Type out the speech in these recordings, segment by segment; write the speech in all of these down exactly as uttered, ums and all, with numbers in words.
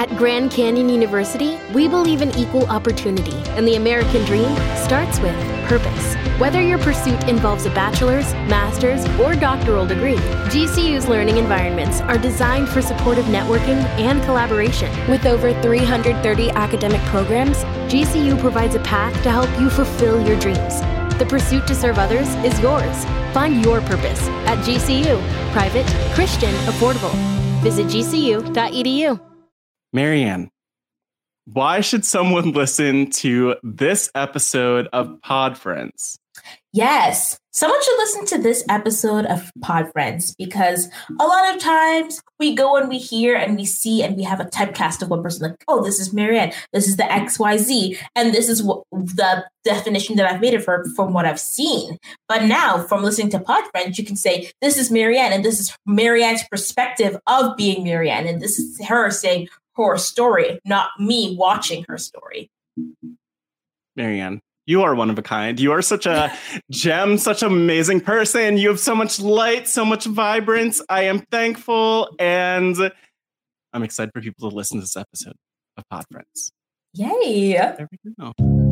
At Grand Canyon University, we believe in equal opportunity, and the American dream starts with purpose. Whether your pursuit involves a bachelor's, master's, or doctoral degree, G C U's learning environments are designed for supportive networking and collaboration. With over three hundred thirty academic programs, G C U provides a path to help you fulfill your dreams. The pursuit to serve others is yours. Find your purpose at G C U. Private, Christian, affordable. Visit G C U dot E D U. Marianne, why should someone listen to this episode of Pod Friends? Yes, someone should listen to this episode of Pod Friends because a lot of times we go and we hear and we see and we have a typecast of one person like, oh, this is Marianne, this is the X Y Z, and this is what the definition that I've made of her from what I've seen. But now from listening to Pod Friends, you can say, this is Marianne and this is Marianne's perspective of being Marianne. And this is her saying her story, not me watching her story. Marianne, you are one of a kind. You are such a gem, such an amazing person. You have so much light, so much vibrance. I am thankful, and I'm excited for people to listen to this episode of Pod Friends. Yay! There we go.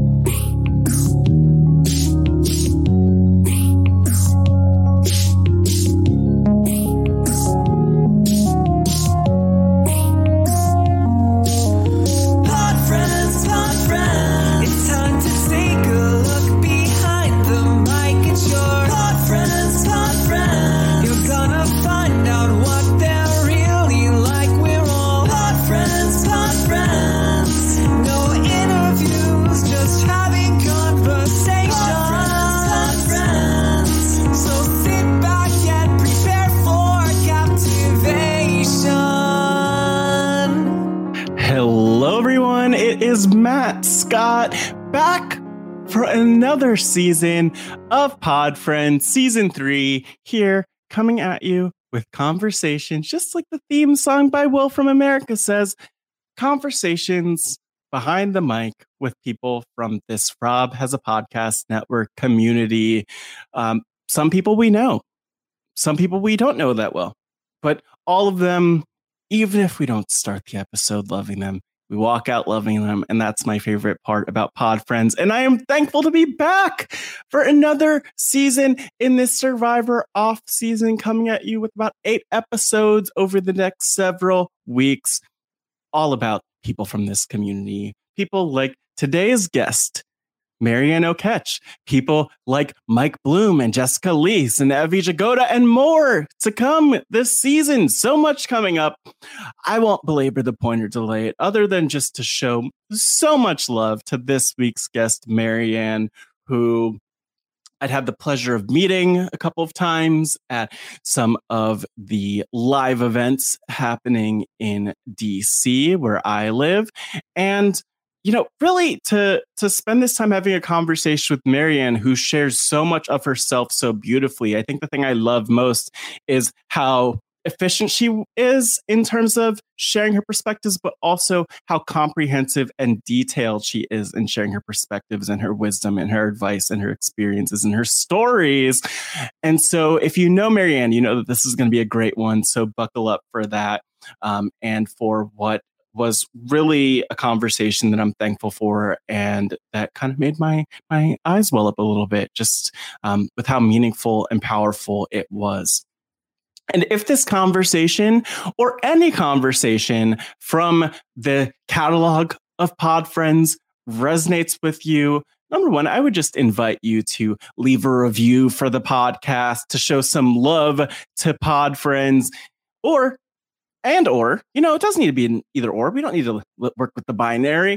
Is Matt Scott back for another season of Pod Friends, season three, here coming at you with conversations, just like the theme song by Will from America says, conversations behind the mic with people from this Rob Has a Podcast Network community. Um, some people we know, some people we don't know that well, but all of them, even if we don't start the episode loving them, we walk out loving them, and that's my favorite part about Pod Friends. And I am thankful to be back for another season in this Survivor off season, coming at you with about eight episodes over the next several weeks, all about people from this community. People like today's guest, Marianne Oketch, people like Mike Bloom and Jessica Leese and Evie Jagoda, and more to come this season. So much coming up. I won't belabor the point or delay it, other than just to show so much love to this week's guest, Marianne, who I'd had the pleasure of meeting a couple of times at some of the live events happening in D C, where I live. And you know, really to to spend this time having a conversation with Marianne, who shares so much of herself so beautifully. I think the thing I love most is how efficient she is in terms of sharing her perspectives, but also how comprehensive and detailed she is in sharing her perspectives and her wisdom and her advice and her experiences and her stories. And so if you know Marianne, you know that this is going to be a great one. So buckle up for that, um, and for what was really a conversation that I'm thankful for, and that kind of made my my eyes well up a little bit, just um, with how meaningful and powerful it was. And if this conversation or any conversation from the catalog of Pod Friends resonates with you, number one, I would just invite you to leave a review for the podcast, to show some love to Pod Friends, or And or, you know, it doesn't need to be an either or. We don't need to work with the binary.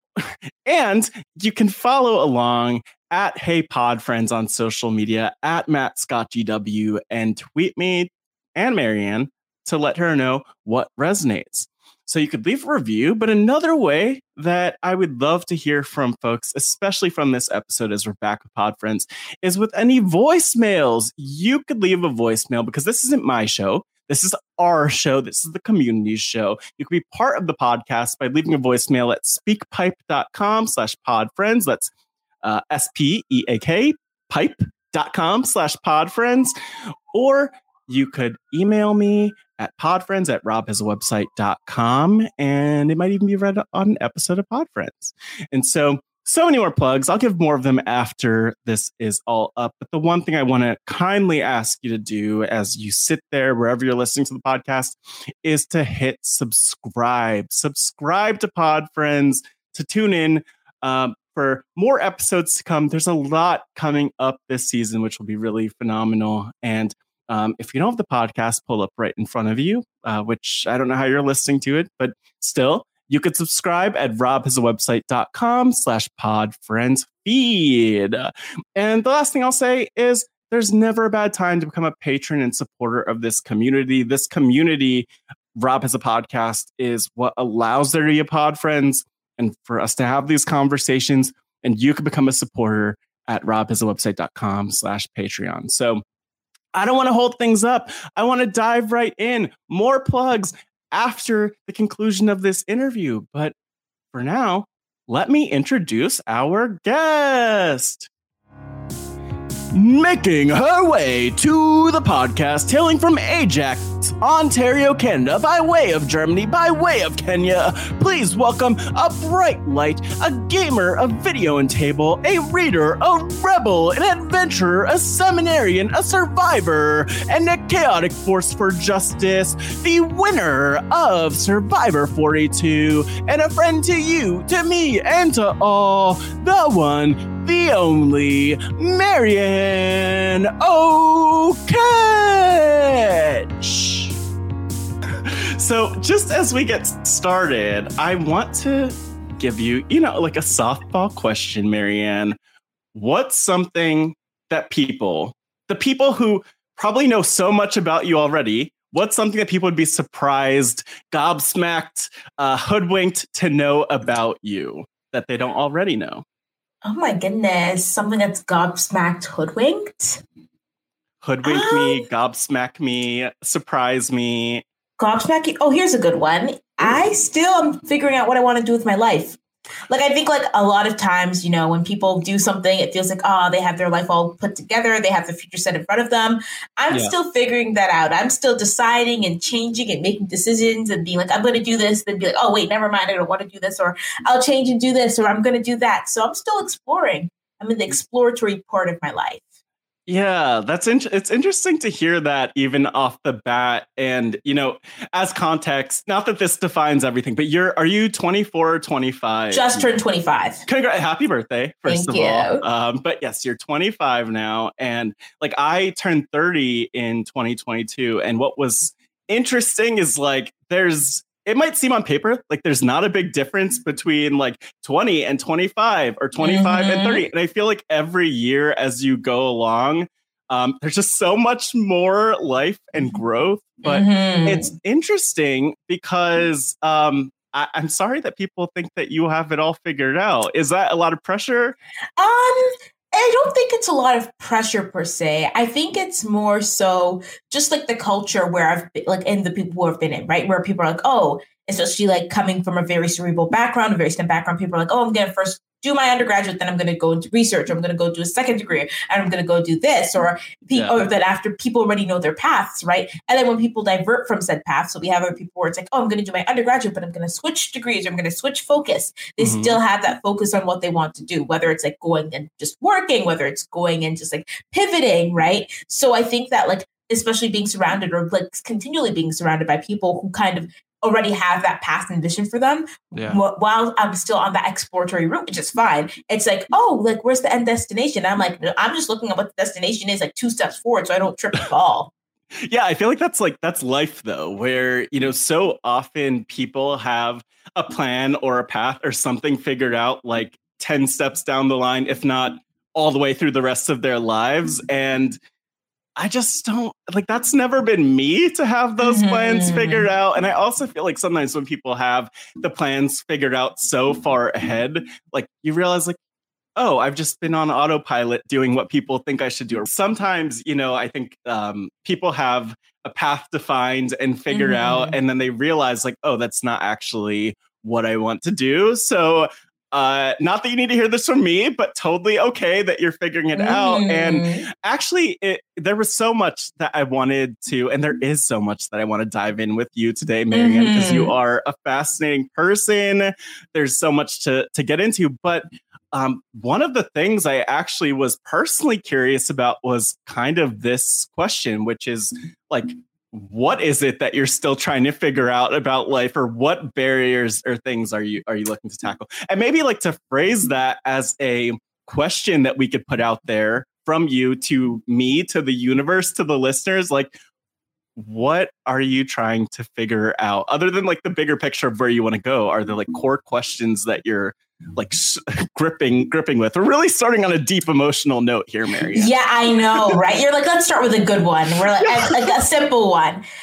And you can follow along at Hey Pod Friends on social media, at Matt Scott G W, and tweet me and Marianne to let her know what resonates. So you could leave a review, but another way that I would love to hear from folks, especially from this episode as we're back with Pod Friends, is with any voicemails. You could leave a voicemail, because this isn't my show. This is our show. This is the community show. You can be part of the podcast by leaving a voicemail at speakpipe.com slash podfriends. That's uh, S P E A K pipe.com slash podfriends. Or you could email me at Podfriends at rob has a website dot com. And it might even be read on an episode of Podfriends. And so, so many more plugs. I'll give more of them after this is all up. But the one thing I want to kindly ask you to do as you sit there, wherever you're listening to the podcast, is to hit subscribe. Subscribe to Podfriends to tune in um, for more episodes to come. There's a lot coming up this season, which will be really phenomenal. And um, if you don't have the podcast pull up right in front of you, uh, which I don't know how you're listening to it, but still, you could subscribe at rob has a website dot com slash podfriends feed. And the last thing I'll say is there's never a bad time to become a patron and supporter of this community. This community, Rob Has a Podcast, is what allows there to be a Podfriends and for us to have these conversations. And you can become a supporter at rob has a website dot com slash Patreon. So I don't want to hold things up. I want to dive right in. More plugs after the conclusion of this interview. But for now, let me introduce our guest. Making her way to the podcast, hailing from Ajax, Ontario, Canada, by way of Germany, by way of Kenya, please welcome a bright light, a gamer, a video and table, a reader, a rebel, an adventurer, a seminarian, a survivor, and a chaotic force for justice, the winner of Survivor forty-two, and a friend to you, to me, and to all, the one, the only, Marianne O'Ketch. So just as we get started, I want to give you, you know, like a softball question, Marianne. What's something that people, the people who probably know so much about you already, what's something that people would be surprised, gobsmacked, uh, hoodwinked to know about you that they don't already know? Oh my goodness, something that's gobsmacked, hoodwinked? Hoodwink um, me, gobsmack me, surprise me. Gobsmack? Oh, here's a good one. I still am figuring out what I want to do with my life. Like, I think like a lot of times, you know, when people do something, it feels like, oh, they have their life all put together. They have the future set in front of them. I'm yeah. still figuring that out. I'm still deciding and changing and making decisions and being like, I'm going to do this. Then be like, oh, wait, never mind. I don't want to do this. Or I'll change and do this. Or I'm going to do that. So I'm still exploring. I'm in the exploratory part of my life. Yeah, that's in- it's interesting to hear that even off the bat. And, you know, as context, not that this defines everything, but you're, are you twenty-four or twenty-five? Just turned twenty-five. Congrats. Happy birthday, first Thank of you. all. Um, but yes, you're twenty-five now. And like I turned thirty in twenty twenty-two. And what was interesting is like, there's, it might seem on paper like there's not a big difference between like twenty and twenty-five or twenty-five mm-hmm. and thirty. And I feel like every year as you go along, um, there's just so much more life and growth. But mm-hmm. it's interesting because um, I- I'm sorry that people think that you have it all figured out. Is that a lot of pressure? Um, I don't think it's a lot of pressure per se. I think it's more so just like the culture where I've been, like, and the people who have been in, right? Where people are like, oh, especially like coming from a very cerebral background, a very STEM background, people are like, oh, I'm going to first do my undergraduate, then I'm going to go into research, or I'm going to go do a second degree, and I'm going to go do this, or people, yeah. or that after people already know their paths, right? And then when people divert from said path, so we have other people where it's like, oh, I'm going to do my undergraduate, but I'm going to switch degrees, or I'm going to switch focus. They mm-hmm. still have that focus on what they want to do, whether it's like going and just working, whether it's going and just like pivoting, right? So I think that like, especially being surrounded or like continually being surrounded by people who kind of already have that path and vision for them yeah. while I'm still on that exploratory route, which is fine. It's like, oh, like, where's the end destination? I'm like, I'm just looking at what the destination is, like two steps forward, so I don't trip and fall. Yeah, I feel like that's like, that's life though, where, you know, so often people have a plan or a path or something figured out like ten steps down the line, if not all the way through the rest of their lives. And I just don't like, that's never been me to have those mm-hmm. plans figured out. And I also feel like sometimes when people have the plans figured out so far ahead, like you realize like, oh, I've just been on autopilot doing what people think I should do. Sometimes, you know, I think um, people have a path defined and figured mm-hmm. out, and then they realize like, oh, that's not actually what I want to do. So uh, not that you need to hear this from me, but totally okay that you're figuring it mm. out. And actually, it, there was so much that I wanted to, and there is so much that I want to dive in with you today, Marianne, because mm-hmm. you are a fascinating person. There's so much to, to get into. But um, one of the things I actually was personally curious about was kind of this question, which is like, what is it that you're still trying to figure out about life, or what barriers or things are you are you looking to tackle? And maybe like to phrase that as a question that we could put out there from you to me, to the universe, to the listeners, like, what are you trying to figure out other than like the bigger picture of where you want to go? Are there like core questions that you're like gripping gripping with? We're really starting on a deep emotional note here, Marianne. Yeah, I know, right? You're like, let's start with a good one. We're like, a, like a simple one. Um,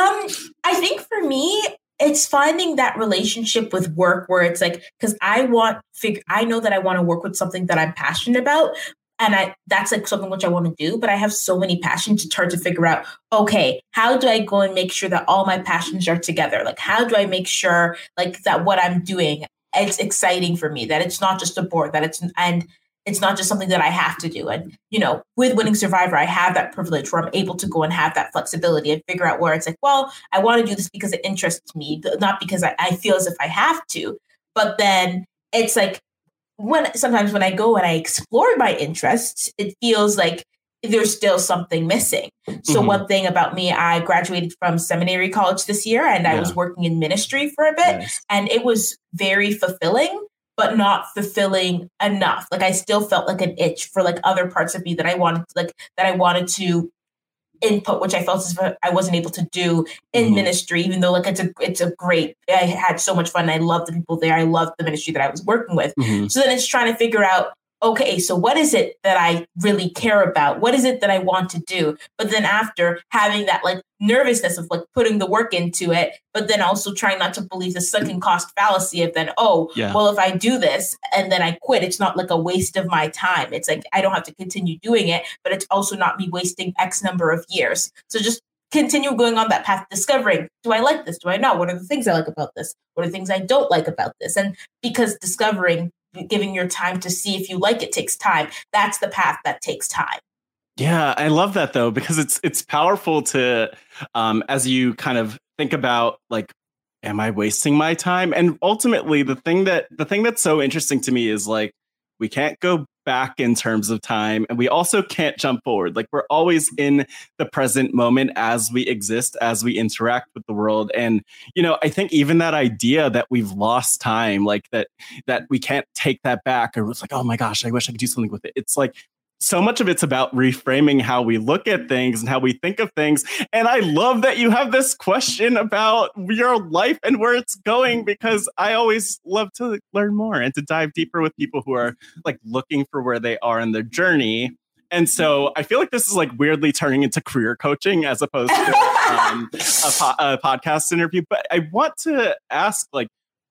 I think for me, it's finding that relationship with work where it's like, because I want figure, I know that I want to work with something that I'm passionate about. And I that's like something which I want to do, but I have so many passions. It's hard to figure out, okay, how do I go and make sure that all my passions are together? Like, how do I make sure like that what I'm doing, it's exciting for me, that it's not just a bore, that it's, and it's not just something that I have to do. And, you know, with Winning Survivor, I have that privilege where I'm able to go and have that flexibility and figure out where it's like, well, I want to do this because it interests me, not because I, I feel as if I have to. But then it's like, when sometimes when I go and I explore my interests, it feels like there's still something missing. So mm-hmm. one thing about me, I graduated from seminary college this year, and yeah. I was working in ministry for a bit, nice. And it was very fulfilling, but not fulfilling enough. Like I still felt like an itch for like other parts of me that I wanted, like that I wanted to input, which I felt as if I wasn't able to do in mm-hmm. ministry, even though like it's a it's a great, I had so much fun. I loved the people there. I loved the ministry that I was working with. Mm-hmm. So then it's trying to figure out, okay, so what is it that I really care about? What is it that I want to do? But then after having that like nervousness of like putting the work into it, but then also trying not to believe the sunken cost fallacy of then, oh, yeah. well, if I do this and then I quit, it's not like a waste of my time. It's like, I don't have to continue doing it, but it's also not me wasting X number of years. So just continue going on that path, discovering, do I like this? Do I not? What are the things I like about this? What are the things I don't like about this? And because discovering, giving your time to see if you like it takes time. That's the path that takes time. Yeah, I love that though, because it's it's powerful to, um, as you kind of think about like, am I wasting my time? And ultimately, the thing that the thing that's so interesting to me is like, we can't go back in terms of time, and we also can't jump forward. Like we're always in the present moment as we exist, as we interact with the world. And, you know, I think even that idea that we've lost time, like that, that we can't take that back, or it's like, oh my gosh, I wish I could do something with it. It's like, so much of it's about reframing how we look at things and how we think of things. And I love that you have this question about your life and where it's going, because I always love to learn more and to dive deeper with people who are like looking for where they are in their journey. And so I feel like this is like weirdly turning into career coaching as opposed to um, a, po- a podcast interview. But I want to ask, like,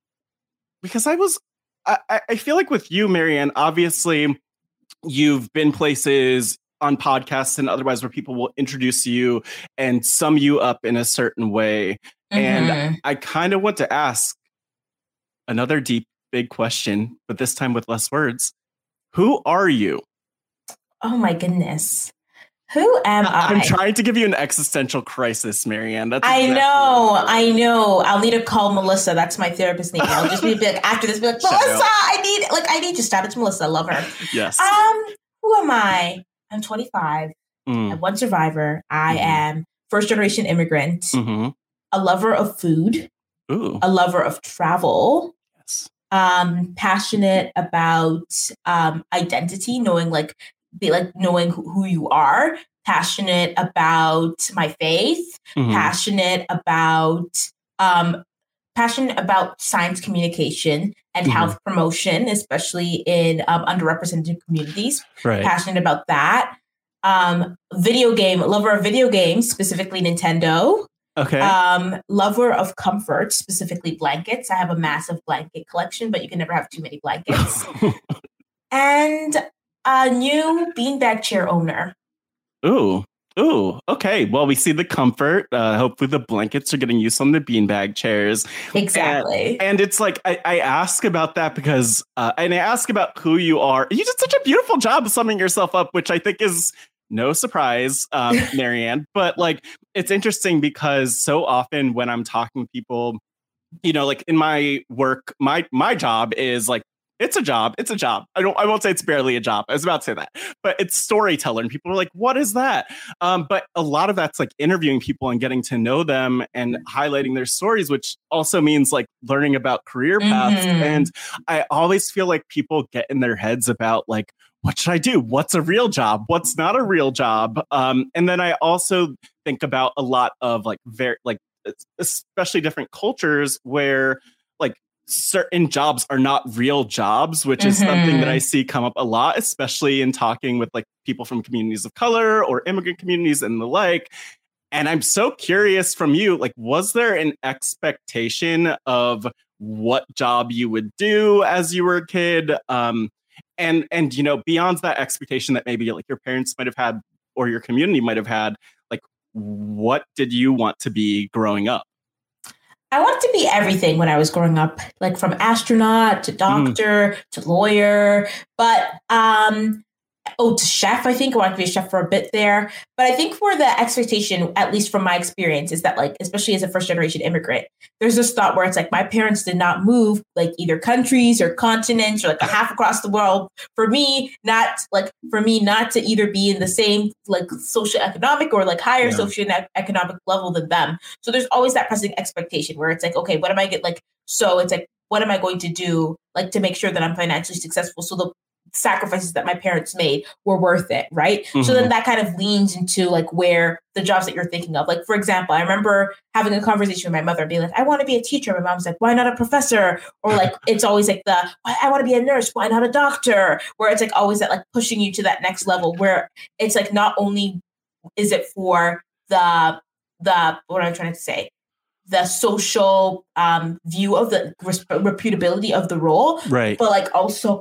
because I was, I, I feel like with you, Marianne, obviously, you've been places on podcasts and otherwise where people will introduce you and sum you up in a certain way. Mm-hmm. And I kind of want to ask another deep, big question, but this time with less words. Who are you? Oh my goodness. Who am I? I'm trying to give you an existential crisis, Marianne. That's exactly I know, I know. I'll need to call Melissa. That's my therapist name. I'll just be like, after this, be like, Melissa, I need, like, I need you. Shout out to Melissa. I love her. Yes. Um, who am I? I'm twenty-five. Mm. I'm one survivor. I mm-hmm. am first generation immigrant. Mm-hmm. A lover of food. Ooh. A lover of travel. Yes. Um, passionate about um identity, knowing like. Be like knowing who, who you are, passionate about my faith, mm-hmm. passionate about um, passionate about science communication and mm-hmm. health promotion, especially in um, underrepresented communities. Right. Passionate about that. Um, video game lover of video games, specifically Nintendo. Okay. Um, lover of comfort, specifically blankets. I have a massive blanket collection, but you can never have too many blankets. And a new beanbag chair owner. Ooh, Ooh, okay. Well, we see the comfort. Uh, hopefully the blankets are getting used on the beanbag chairs. Exactly. And, and it's like, I, I ask about that because, uh, and I ask about who you are. You did such a beautiful job of summing yourself up, which I think is no surprise, um, Marianne. But like, it's interesting because so often when I'm talking to people, you know, like in my work, my my job is like, it's a job. It's a job. I don't. I won't say it's barely a job. I was about to say that, but it's storyteller, and people are like, "What is that?" Um, but a lot of that's like interviewing people and getting to know them and highlighting their stories, which also means like learning about career paths. Mm-hmm. And I always feel like people get in their heads about like, what should I do? What's a real job? What's not a real job? Um, and then I also think about a lot of like very like especially different cultures where like certain jobs are not real jobs, which is mm-hmm. something that I see come up a lot, especially in talking with like people from communities of color or immigrant communities and the like. And I'm so curious from you, like, was there an expectation of what job you would do as you were a kid? Um, and, and, you know, beyond that expectation that maybe like your parents might have had or your community might have had, like, what did you want to be growing up? I wanted to be everything when I was growing up, like from astronaut to doctor mm. to lawyer, but um, oh, to chef. I think I wanted to be a chef for a bit there. But I think for the expectation, at least from my experience, is that like, especially as a first generation immigrant, there's this thought where it's like, my parents did not move like either countries or continents or like a half across the world for me, not like for me, not to either be in the same like socioeconomic or like higher yeah. socioeconomic level than them. So there's always that pressing expectation where it's like, okay, what am I get like, so it's like, what am I going to do like to make sure that I'm financially successful? So the sacrifices that my parents made were worth it, right? Mm-hmm. So then that kind of leans into like where the jobs that you're thinking of. Like, for example, I remember having a conversation with my mother and being like, I want to be a teacher. My mom's like, why not a professor? Or like, it's always like the, I want to be a nurse. Why not a doctor? Where it's like always that like pushing you to that next level where it's like, not only is it for the, the, what am I trying to say? The social um, view of the reputability of the role, right? But like also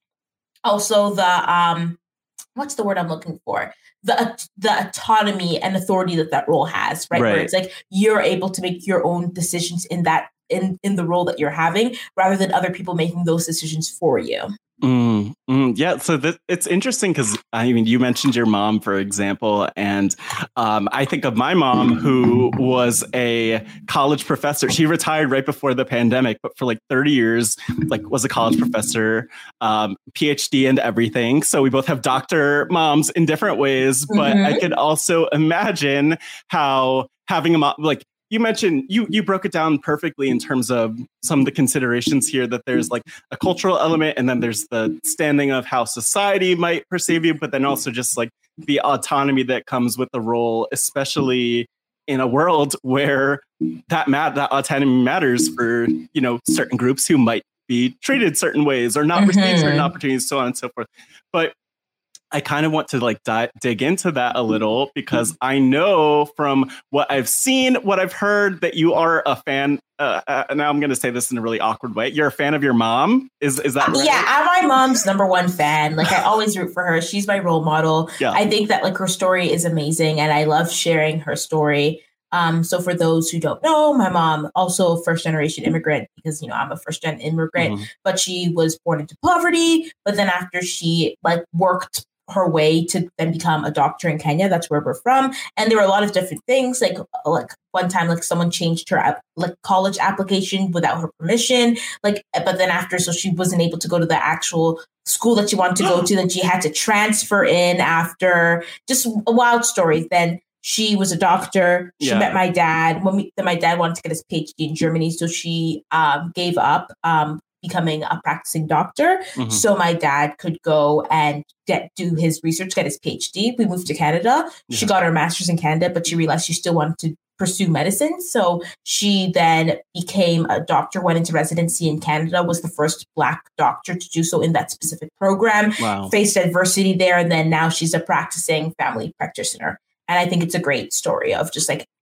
Also, the um, what's the word I'm looking for? The the autonomy and authority that that role has, right? right? Where it's like you're able to make your own decisions in that in in the role that you're having, rather than other people making those decisions for you. Mm, mm, yeah, so th- it's interesting because I mean, you mentioned your mom, for example, and um, I think of my mom, who was a college professor. She retired right before the pandemic, but for like thirty years, like was a college professor, um, P H D and everything. So we both have doctor moms in different ways, but mm-hmm. I could also imagine how having a mom, like, you mentioned, you you broke it down perfectly in terms of some of the considerations here, that there's like a cultural element, and then there's the standing of how society might perceive you, but then also just like the autonomy that comes with the role, especially in a world where that mat that autonomy matters for, you know, certain groups who might be treated certain ways or not mm-hmm. receive certain opportunities, so on and so forth. But I kind of want to like di- dig into that a little, because I know from what I've seen, what I've heard, that you are a fan. Uh, uh, now I'm going to say this in a really awkward way. You're a fan of your mom. Is is that right? Yeah, I'm my mom's number one fan. Like, I always root for her. She's my role model. Yeah. I think that like her story is amazing, and I love sharing her story. Um, so for those who don't know, my mom also first generation immigrant, because, you know, I'm a first gen immigrant, mm-hmm. but she was born into poverty. But then after she like worked her way to then become a doctor in Kenya, that's where we're from. And there were a lot of different things. Like, like one time, like someone changed her like college application without her permission. Like, but then after, so she wasn't able to go to the actual school that she wanted to go to. Then she had to transfer in after. Just a wild story. Then she was a doctor. She yeah. met my dad when we, then my dad wanted to get his P H D in Germany. So she um, gave up um, becoming a practicing doctor. Mm-hmm. So my dad could go and get do his research, get his P H D. We moved to Canada. Yeah. She got her master's in Canada, but she realized she still wanted to pursue medicine. So she then became a doctor, went into residency in Canada, was the first Black doctor to do so in that specific program, wow. faced adversity there. And then now she's a practicing family practitioner. And I think it's a great story of just like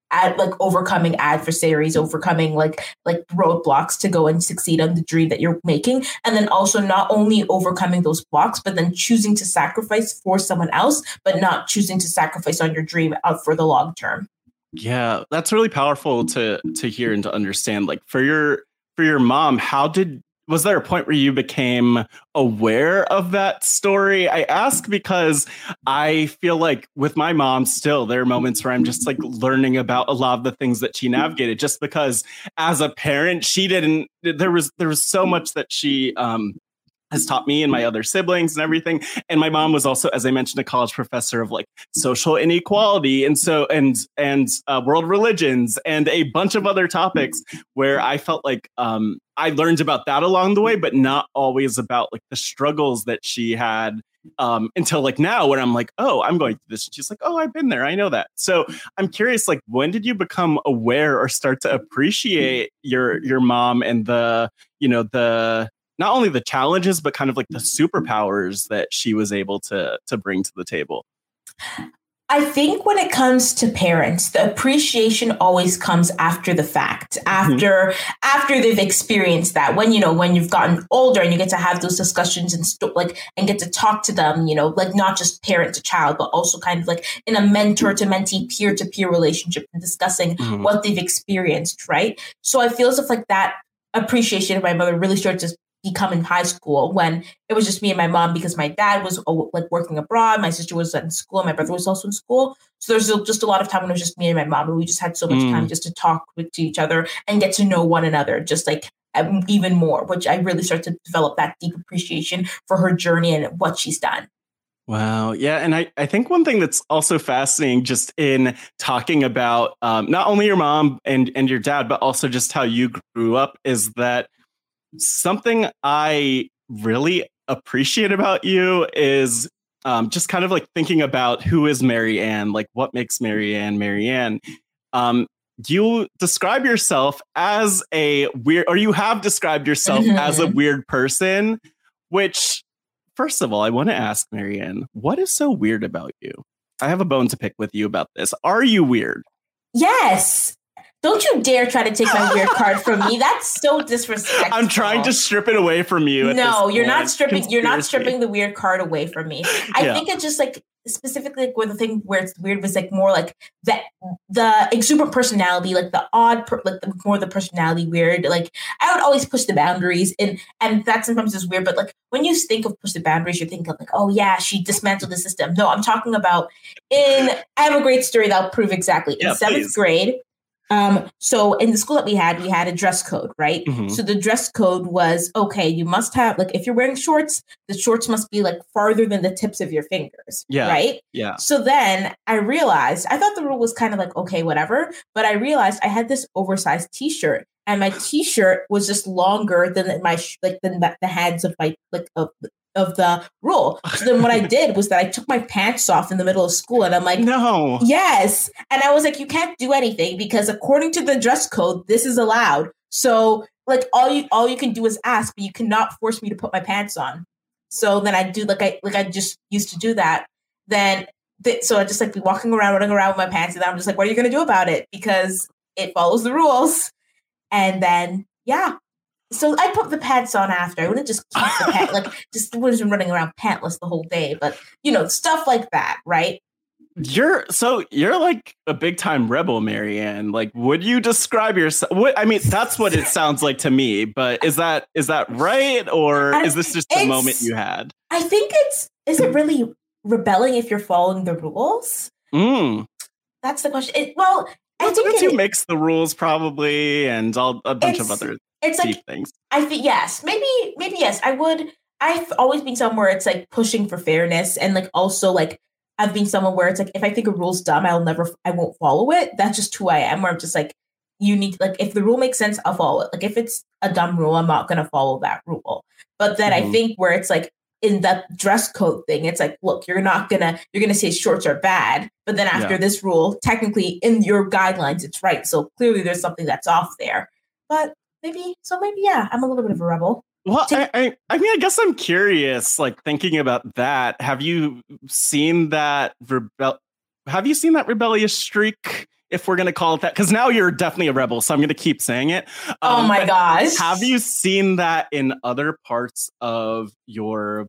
ad, like overcoming adversaries, overcoming like like roadblocks to go and succeed on the dream that you're making. And then also not only overcoming those blocks, but then choosing to sacrifice for someone else, but not choosing to sacrifice on your dream out for the long term. Yeah, that's really powerful to to hear and to understand. Like for your for your mom, how did was there a point where you became aware of that story? I ask because I feel like with my mom still, there are moments where I'm just like learning about a lot of the things that she navigated, just because as a parent, she didn't, there was, there was so much that she, um, has taught me and my other siblings and everything. And my mom was also, as I mentioned, a college professor of like social inequality and so and and uh, world religions and a bunch of other topics where I felt like um, I learned about that along the way, but not always about like the struggles that she had um, until like now when I'm like, oh, I'm going through this. She's like, oh, I've been there. I know that. So I'm curious, like, when did you become aware or start to appreciate your your mom and the, you know, the not only the challenges, but kind of like the superpowers that she was able to to bring to the table? I think when it comes to parents, the appreciation always comes after the fact, after mm-hmm. after they've experienced that. When, you know, when you've gotten older and you get to have those discussions and st- like and get to talk to them, you know, like not just parent to child, but also kind of like in a mentor to mentee, peer to peer relationship and discussing mm-hmm. what they've experienced. Right. So I feel as if like that appreciation of my mother really started to become in high school when it was just me and my mom, because my dad was like working abroad, my sister was in school, my brother was also in school. So there's just a lot of time when it was just me and my mom, and we just had so much mm. time just to talk with to each other and get to know one another, just like um, even more, which I really started to develop that deep appreciation for her journey and what she's done. Wow. Yeah. And I, I think one thing that's also fascinating just in talking about um, not only your mom and, and your dad, but also just how you grew up is that something I really appreciate about you is um, just kind of like thinking about who is Mary Ann, like what makes Mary Ann Mary Ann. Um, you describe yourself as a weird, or you have described yourself mm-hmm. as a weird person, which, first of all, I want to ask Mary Ann, what is so weird about you? I have a bone to pick with you about this. Are you weird? Yes. Don't you dare try to take my weird card from me. That's so disrespectful. I'm trying to strip it away from you. No, you're not stripping. Conspiracy. You're not stripping the weird card away from me. I yeah. think it's just like specifically like where the thing where it's weird was like more like that the exuberant personality, like the odd, per, like the more the personality weird. Like I would always push the boundaries, and and that sometimes is weird. But like when you think of push the boundaries, you're thinking like, oh yeah, she dismantled the system. No, I'm talking about in. I have a great story that'll prove exactly. In yeah, seventh please. grade. Um, so in the school that we had, we had a dress code, right? Mm-hmm. So the dress code was, okay, you must have, like, if you're wearing shorts, the shorts must be like farther than the tips of your fingers. Yeah. Right. Yeah. So then I realized, I thought the rule was kind of like, okay, whatever. But I realized I had this oversized t-shirt, and my t-shirt was just longer than my, like than the hands of my, like, of of the rule. So then what I did was that I took my pants off in the middle of school, and I'm like, no, yes. And I was like, you can't do anything because according to the dress code, this is allowed. So like all you, all you can do is ask, but you cannot force me to put my pants on. So then I do like, I, like I just used to do that. Then, th- so I just like be walking around, running around with my pants, and I'm just like, what are you going to do about it? Because it follows the rules. And then, yeah. So I put the pants on after. I wouldn't just keep the pants, like just wasn't running around pantless the whole day, but you know, stuff like that, right? You're so you're like a big time rebel, Mary Ann. Like, would you describe yourself? What I mean, that's what it sounds like to me. But is that is that right, or is this just the moment you had? I think it's. Is it really rebelling if you're following the rules? Mm. That's the question. It, well, I think it, you makes the rules probably, and all a bunch of other. It's like, things. I think, yes, maybe, maybe, yes, I would. I've always been someone where it's like pushing for fairness. And like, also like, I've been someone where it's like, if I think a rule's dumb, I'll never, I won't follow it. That's just who I am, where I'm just like, you need, like, if the rule makes sense, I'll follow it. Like, if it's a dumb rule, I'm not going to follow that rule. But then mm-hmm. I think where it's like, in that dress code thing, it's like, look, you're not gonna, you're gonna say shorts are bad, but then after yeah. this rule, technically in your guidelines, it's right. So clearly there's something that's off there. But maybe, so maybe, yeah, I'm a little bit of a rebel. Well, I, I, I mean, I guess I'm curious, like thinking about that. Have you seen that rebel? Have you seen that rebellious streak if we're going to call it that, because now you're definitely a rebel, so I'm going to keep saying it. Um, oh my gosh. Have you seen that in other parts of your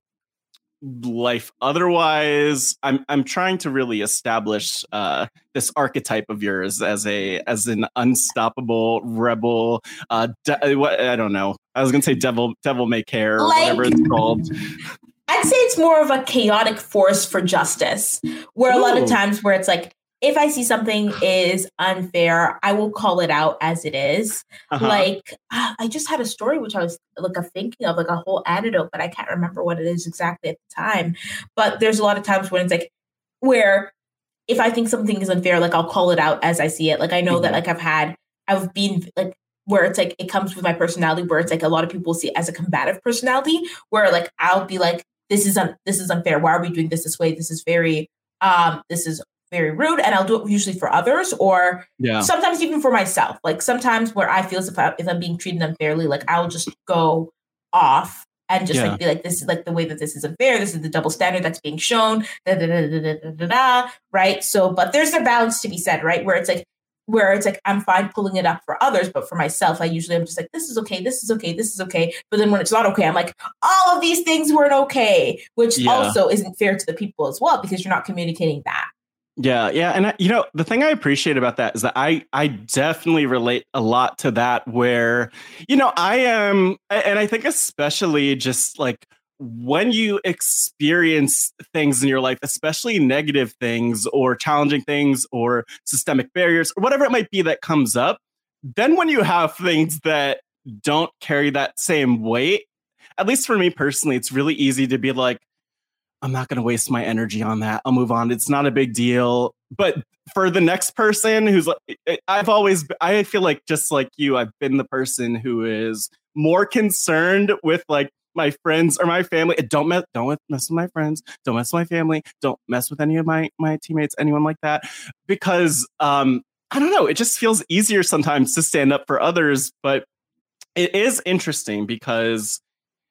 life? Otherwise, I'm I'm trying to really establish uh, this archetype of yours as a as an unstoppable rebel. Uh, de- what I don't know. I was going to say devil devil may care or like, whatever it's called. I'd say it's more of a chaotic force for justice, where Ooh. a lot of times where it's like, if I see something is unfair, I will call it out as it is. Uh-huh. Like, I just had a story which I was like a thinking of, like a whole anecdote, but I can't remember what it is exactly at the time. But there's a lot of times when it's like, where if I think something is unfair, like I'll call it out as I see it. Like I know mm-hmm. that like I've had, I've been like, where it's like, it comes with my personality, where it's like a lot of people see it as a combative personality, where like I'll be like, this is un- this is unfair. Why are we doing this this way? This is very, um, this is very rude. And I'll do it usually for others or yeah. sometimes even for myself. Like sometimes where I feel as if, I, if I'm being treated unfairly, like I'll just go off and just yeah. like be like, this is like the way that this is unfair. This is the double standard that's being shown. Da, da, da, da, da, da, da, right. So, but there's a balance to be said, right? Where it's like, where it's like, I'm fine pulling it up for others, but for myself, I usually am just like, this is okay, this is okay, this is okay. But then when it's not okay, I'm like, all of these things weren't okay, which yeah. also isn't fair to the people as well, because you're not communicating that. Yeah, yeah. And, I, you know, the thing I appreciate about that is that I, I definitely relate a lot to that where, you know, I am, and I think especially just like when you experience things in your life, especially negative things or challenging things or systemic barriers or whatever it might be that comes up, then when you have things that don't carry that same weight, at least for me personally, it's really easy to be like, I'm not going to waste my energy on that. I'll move on. It's not a big deal. But for the next person who's like, I've always, I feel like just like you, I've been the person who is more concerned with like my friends or my family. Don't mess, don't mess with my friends. Don't mess with my family. Don't mess with any of my, my teammates, anyone like that. Because um, I don't know, it just feels easier sometimes to stand up for others. But it is interesting because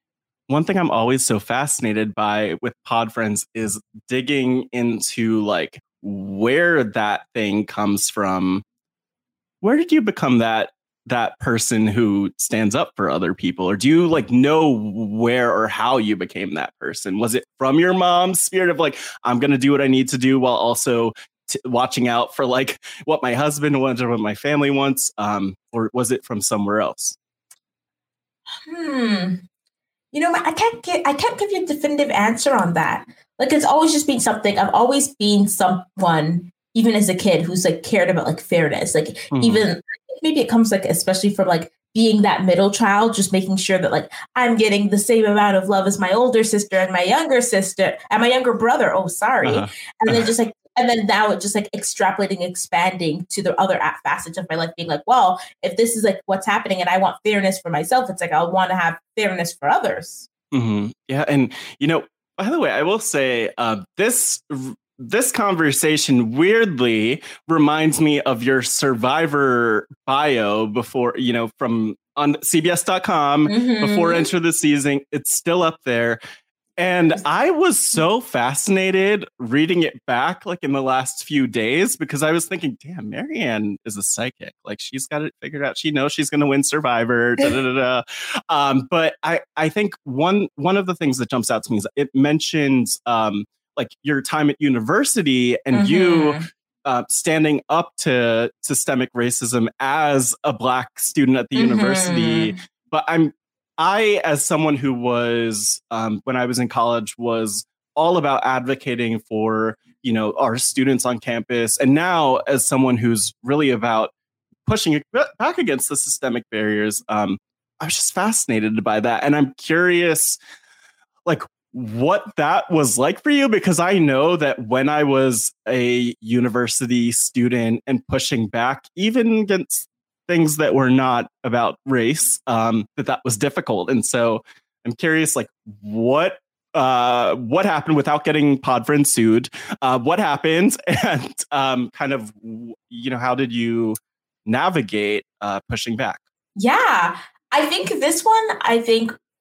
one thing I'm always so fascinated by with Pod Friends is digging into like where that thing comes from. Where did you become that that person who stands up for other people? Or do you like know where or how you became that person? Was it from your mom's spirit of like, I'm going to do what I need to do while also t- watching out for like what my husband wants or what my family wants? Um, or was it from somewhere else? Hmm. You know, I can't get, I can't give you a definitive answer on that. Like, it's always just been something. I've always been someone, even as a kid, who's like cared about like fairness. Like, mm-hmm. even maybe it comes like, especially from like being that middle child, just making sure that like I'm getting the same amount of love as my older sister and my younger sister and my younger brother. Oh, sorry. Uh-huh. And then just like, and then now it just like extrapolating, expanding to the other facets of my life, being like, well, if this is like what's happening and I want fairness for myself, it's like I want to have fairness for others. Mm-hmm. Yeah. And, you know, by the way, I will say uh, this this conversation weirdly reminds me of your Survivor bio before, you know, from on C B S dot com mm-hmm. before Enter the Season. It's still up there. And I was so fascinated reading it back like in the last few days because I was thinking, damn, Marianne is a psychic. Like she's got it figured out. She knows she's going to win Survivor. Da, da, da, da. Um, but I, I think one one of the things that jumps out to me is it mentions um, like your time at university and mm-hmm. you uh, standing up to systemic racism as a Black student at the mm-hmm. university. But I'm I, as someone who was, um, when I was in college, was all about advocating for, you know, our students on campus. And now as someone who's really about pushing it back against the systemic barriers, um, I was just fascinated by that. And I'm curious, like, what that was like for you, because I know that when I was a university student and pushing back, even against things that were not about race, um, that that was difficult. And so I'm curious, like, what uh, what happened without getting Pod Friends sued? Uh, what happened? And um, kind of, you know, how did you navigate uh, pushing back? Yeah, I think this one, I think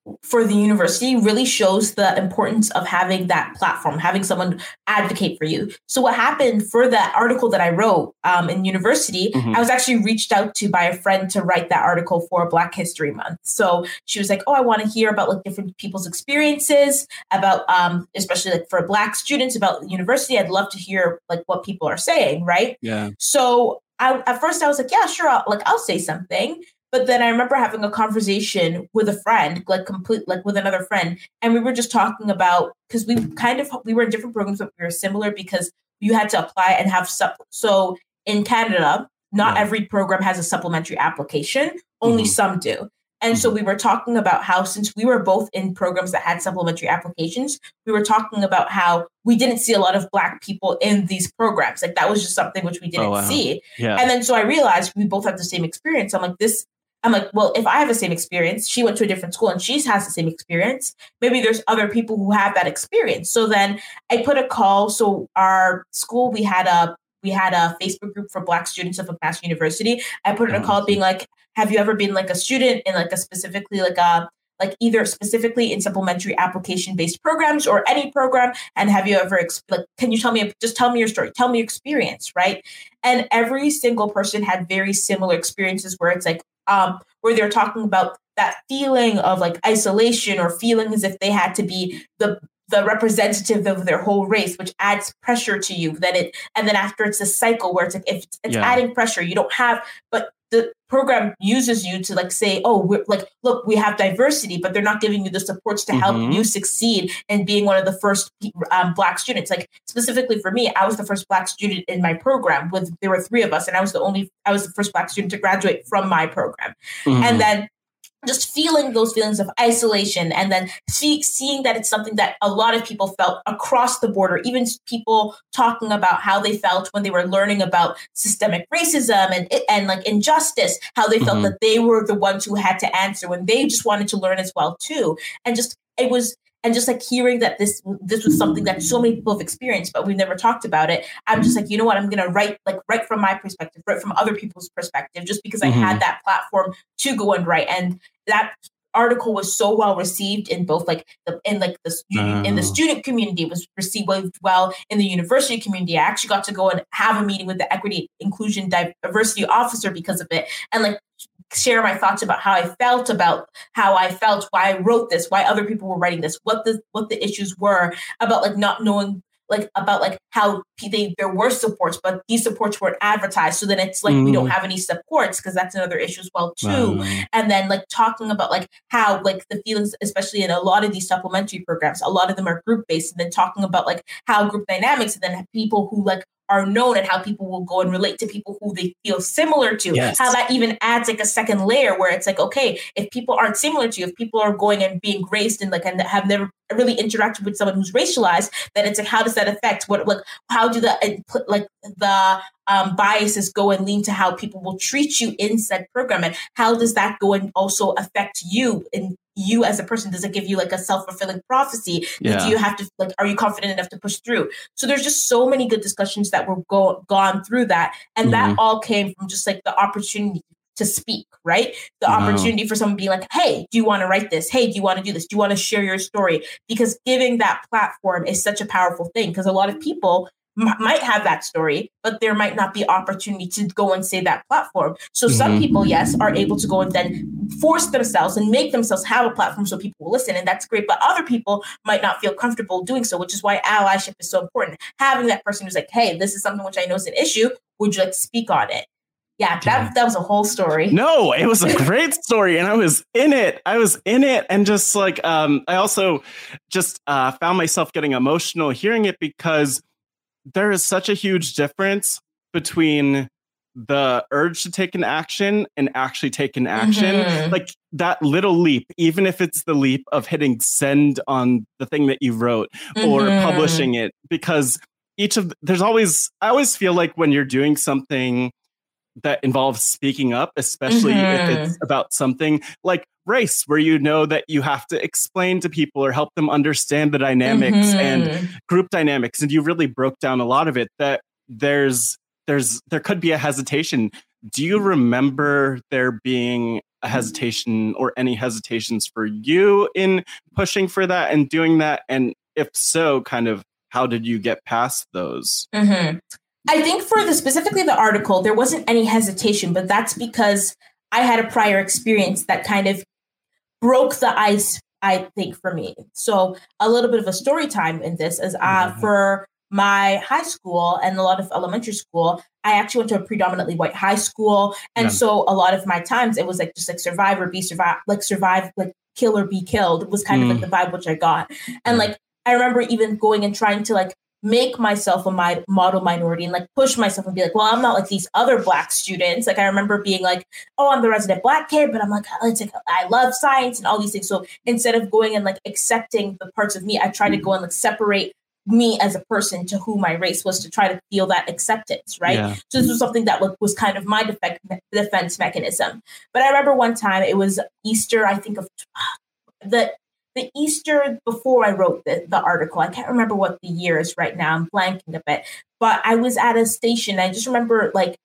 for the university really shows the importance of having that platform, having someone advocate for you. So what happened for that article that I wrote um, in university, mm-hmm. I was actually reached out to by a friend to write that article for Black History Month. So she was like, oh, I want to hear about like different people's experiences about, um, especially like for Black students about the university. I'd love to hear like what people are saying, right? Yeah. So I, at first I was like, yeah, sure. I'll, like I'll say something. But then I remember having a conversation with a friend, like complete, like with another friend. And we were just talking about, because we kind of, we were in different programs, but we were similar because you had to apply and have, sup- so in Canada, not yeah. every program has a supplementary application, only mm-hmm. some do. And mm-hmm. so we were talking about how, since we were both in programs that had supplementary applications, we were talking about how we didn't see a lot of Black people in these programs. Like that was just something which we didn't oh, wow. see. Yeah. And then so I realized we both have the same experience. I'm like, this, I'm like, well, if I have the same experience, she went to a different school and she has the same experience, maybe there's other people who have that experience. So then I put a call. So our school, we had a, we had a Facebook group for Black students of McMaster University. I put in a call being like, have you ever been like a student in like a specifically like a, like either specifically in supplementary application based programs or any program? And have you ever, like, can you tell me, just tell me your story, tell me your experience, right? And every single person had very similar experiences where it's like, um, where they're talking about that feeling of like isolation or feeling as if they had to be the the representative of their whole race, which adds pressure to you. Then it, and then after it's a cycle where it's like, if it's yeah. adding pressure, you don't have, but the program uses you to like say, oh, we're like, look, we have diversity, but they're not giving you the supports to help mm-hmm. you succeed in being one of the first um, Black students. Like specifically for me, I was the first Black student in my program with, there were three of us and I was the only, I was the first Black student to graduate from my program. Mm-hmm. And then just feeling those feelings of isolation and then see, seeing that it's something that a lot of people felt across the border, even people talking about how they felt when they were learning about systemic racism and, and like injustice, how they felt mm-hmm. that they were the ones who had to answer when they just wanted to learn as well too. And just, it was, and just like hearing that this this was something that so many people have experienced, but we've never talked about it. I'm just like, you know what, I'm going to write, like write from my perspective, write from other people's perspective, just because mm-hmm. I had that platform to go and write. And that article was so well received in both like the in like the student oh. in the student community. It was received well in the university community. I actually got to go and have a meeting with the equity, inclusion, diversity officer because of it, and like share my thoughts about how I felt about how I felt, why I wrote this, why other people were writing this, what the what the issues were about, like not knowing, like about like how they there were supports, but these supports weren't advertised. So then it's like mm. we don't have any supports because that's another issue as well too. Wow. And then like talking about like how like the feelings, especially in a lot of these supplementary programs, a lot of them are group based, and then talking about like how group dynamics and then people who like are known and how people will go and relate to people who they feel similar to, yes. how that even adds like a second layer where it's like, okay, if people aren't similar to you, if people are going and being raised and like, and have never really interacted with someone who's racialized, then it's like, how does that affect what, like, how do the, like the um, biases go and lean to how people will treat you in said program? And how does that go and also affect you in you as a person? Does it give you like a self-fulfilling prophecy? Yeah. Do you have to like, are you confident enough to push through? So there's just so many good discussions that were go- gone through that. And mm-hmm. that all came from just like the opportunity to speak, right? The wow. opportunity for someone being like, hey, do you want to write this? Hey, do you want to do this? Do you want to share your story? Because giving that platform is such a powerful thing, because a lot of people m- might have that story, but there might not be opportunity to go and say that platform. So mm-hmm. some people, yes, are able to go and then force themselves and make themselves have a platform so people will listen. And that's great. But other people might not feel comfortable doing so, which is why allyship is so important. Having that person who's like, hey, this is something which I know is an issue. Would you like to speak on it? Yeah, that, that was a whole story. No, it was a great story. And I was in it. I was in it. And just like, um, I also just uh, found myself getting emotional hearing it, because there is such a huge difference between the urge to take an action and actually take an action. Mm-hmm. Like that little leap, even if it's the leap of hitting send on the thing that you wrote mm-hmm. or publishing it, because each of, there's always, I always feel like when you're doing something that involves speaking up, especially mm-hmm. if it's about something like race, where you know that you have to explain to people or help them understand the dynamics mm-hmm. and group dynamics. And you really broke down a lot of it, that there's, there's, there could be a hesitation. Do you remember there being a a hesitation or any hesitations for you in pushing for that and doing that? And if so, kind of how did you get past those? Mm-hmm. I think for the specifically the article, there wasn't any hesitation, but that's because I had a prior experience that kind of broke the ice, I think, for me. So a little bit of a story time in this is uh, mm-hmm. for my high school and a lot of elementary school, I actually went to a predominantly white high school. And yeah. so a lot of my times it was like just like survive or be survive, like survive, like kill or be killed. It was kind mm. of like the vibe which I got. And mm. like, I remember even going and trying to like make myself a mi- model minority and like push myself and be like, well, I'm not like these other Black students. Like I remember being like, oh, I'm the resident Black kid, but I'm like, it's like I love science and all these things. So instead of going and like accepting the parts of me, I tried to go and like separate me as a person to who my race was to try to feel that acceptance, right? Yeah. So this was something that was kind of my defect, defense mechanism. But I remember one time it was Easter, I think of the the Easter before I wrote the, the article. I can't remember what the year is right now. I'm blanking a bit. But I was at a station. I just remember like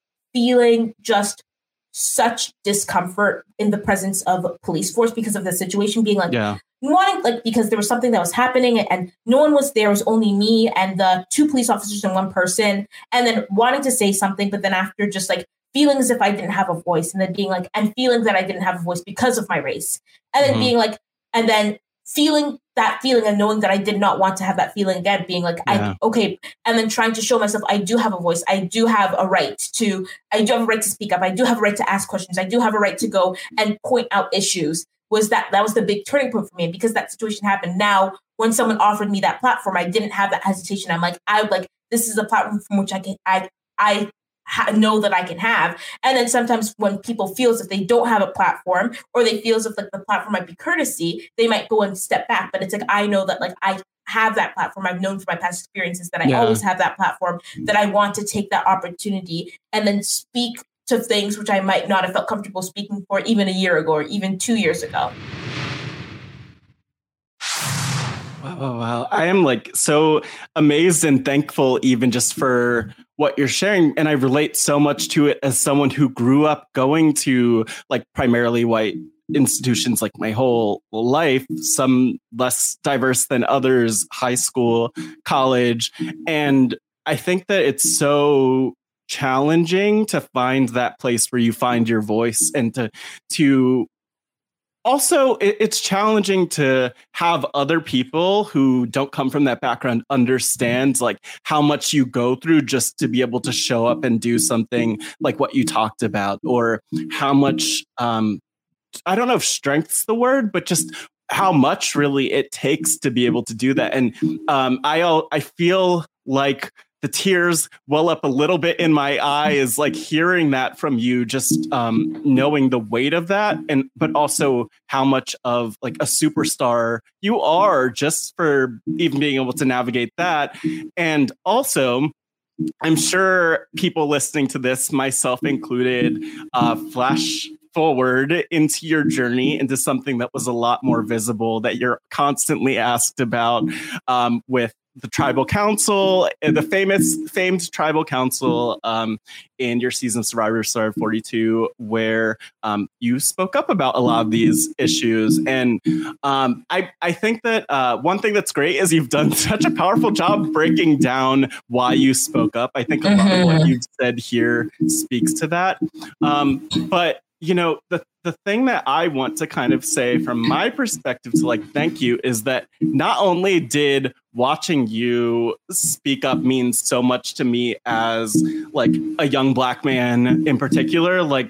feeling just such discomfort in the presence of a police force because of the situation, being like, yeah. wanting like because there was something that was happening and no one was there. It was only me and the two police officers and one person, and then wanting to say something, but then after just like feeling as if I didn't have a voice, and then being like, and feeling that I didn't have a voice because of my race, and then mm-hmm. being like, and then feeling that feeling and knowing that I did not want to have that feeling again, being like, yeah. I okay, and then trying to show myself I do have a voice, I do have a right to, I do have a right to speak up, I do have a right to ask questions, I do have a right to go and point out issues. Was that that was the big turning point for me, because that situation happened. Now, when someone offered me that platform, I didn't have that hesitation. I'm like, I like this is a platform from which I can I I ha- know that I can have. And then sometimes when people feel as if they don't have a platform, or they feel as if like the platform might be courtesy, they might go and step back. But it's like I know that like I have that platform. I've known from my past experiences that I yeah. always have that platform. That I want to take that opportunity and then speak to things which I might not have felt comfortable speaking for even a year ago or even two years ago. Wow, wow, wow. I am like so amazed and thankful even just for what you're sharing. And I relate so much to it as someone who grew up going to like primarily white institutions like my whole life, some less diverse than others, high school, college. And I think that it's so challenging to find that place where you find your voice, and to to also it, it's challenging to have other people who don't come from that background understand like how much you go through just to be able to show up and do something like what you talked about, or how much um I don't know if strength's the word, but just how much really it takes to be able to do that. And um I I feel like the tears well up a little bit in my eyes, like hearing that from you, just um, knowing the weight of that, and but also how much of like a superstar you are just for even being able to navigate that. And also, I'm sure people listening to this, myself included, uh, flash forward into your journey into something that was a lot more visible, that you're constantly asked about um, with the tribal council, the famous famed tribal council um, in your season of Survivor Star forty-two, where um, you spoke up about a lot of these issues. And um, I, I think that uh, one thing that's great is you've done such a powerful job breaking down why you spoke up. I think a lot of what you've said here speaks to that. Um, but you know, the, the thing that I want to kind of say from my perspective to like, thank you, is that not only did watching you speak up mean so much to me as like a young Black man in particular, like,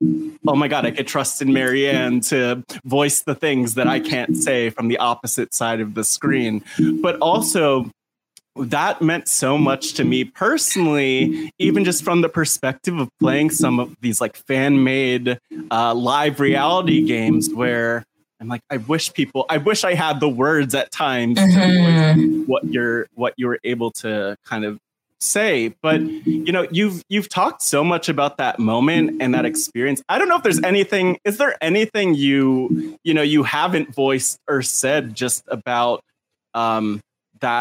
oh my God, I could trust in Marianne to voice the things that I can't say from the opposite side of the screen, but also that meant so much to me personally, even just from the perspective of playing some of these like fan-made uh, live reality games where I'm like, I wish people, I wish I had the words at times mm-hmm. to what you're, what you were able to kind of say. But you know, you've you've talked so much about that moment and that experience. I don't know if there's anything. Is there anything you you know you haven't voiced or said just about um, that?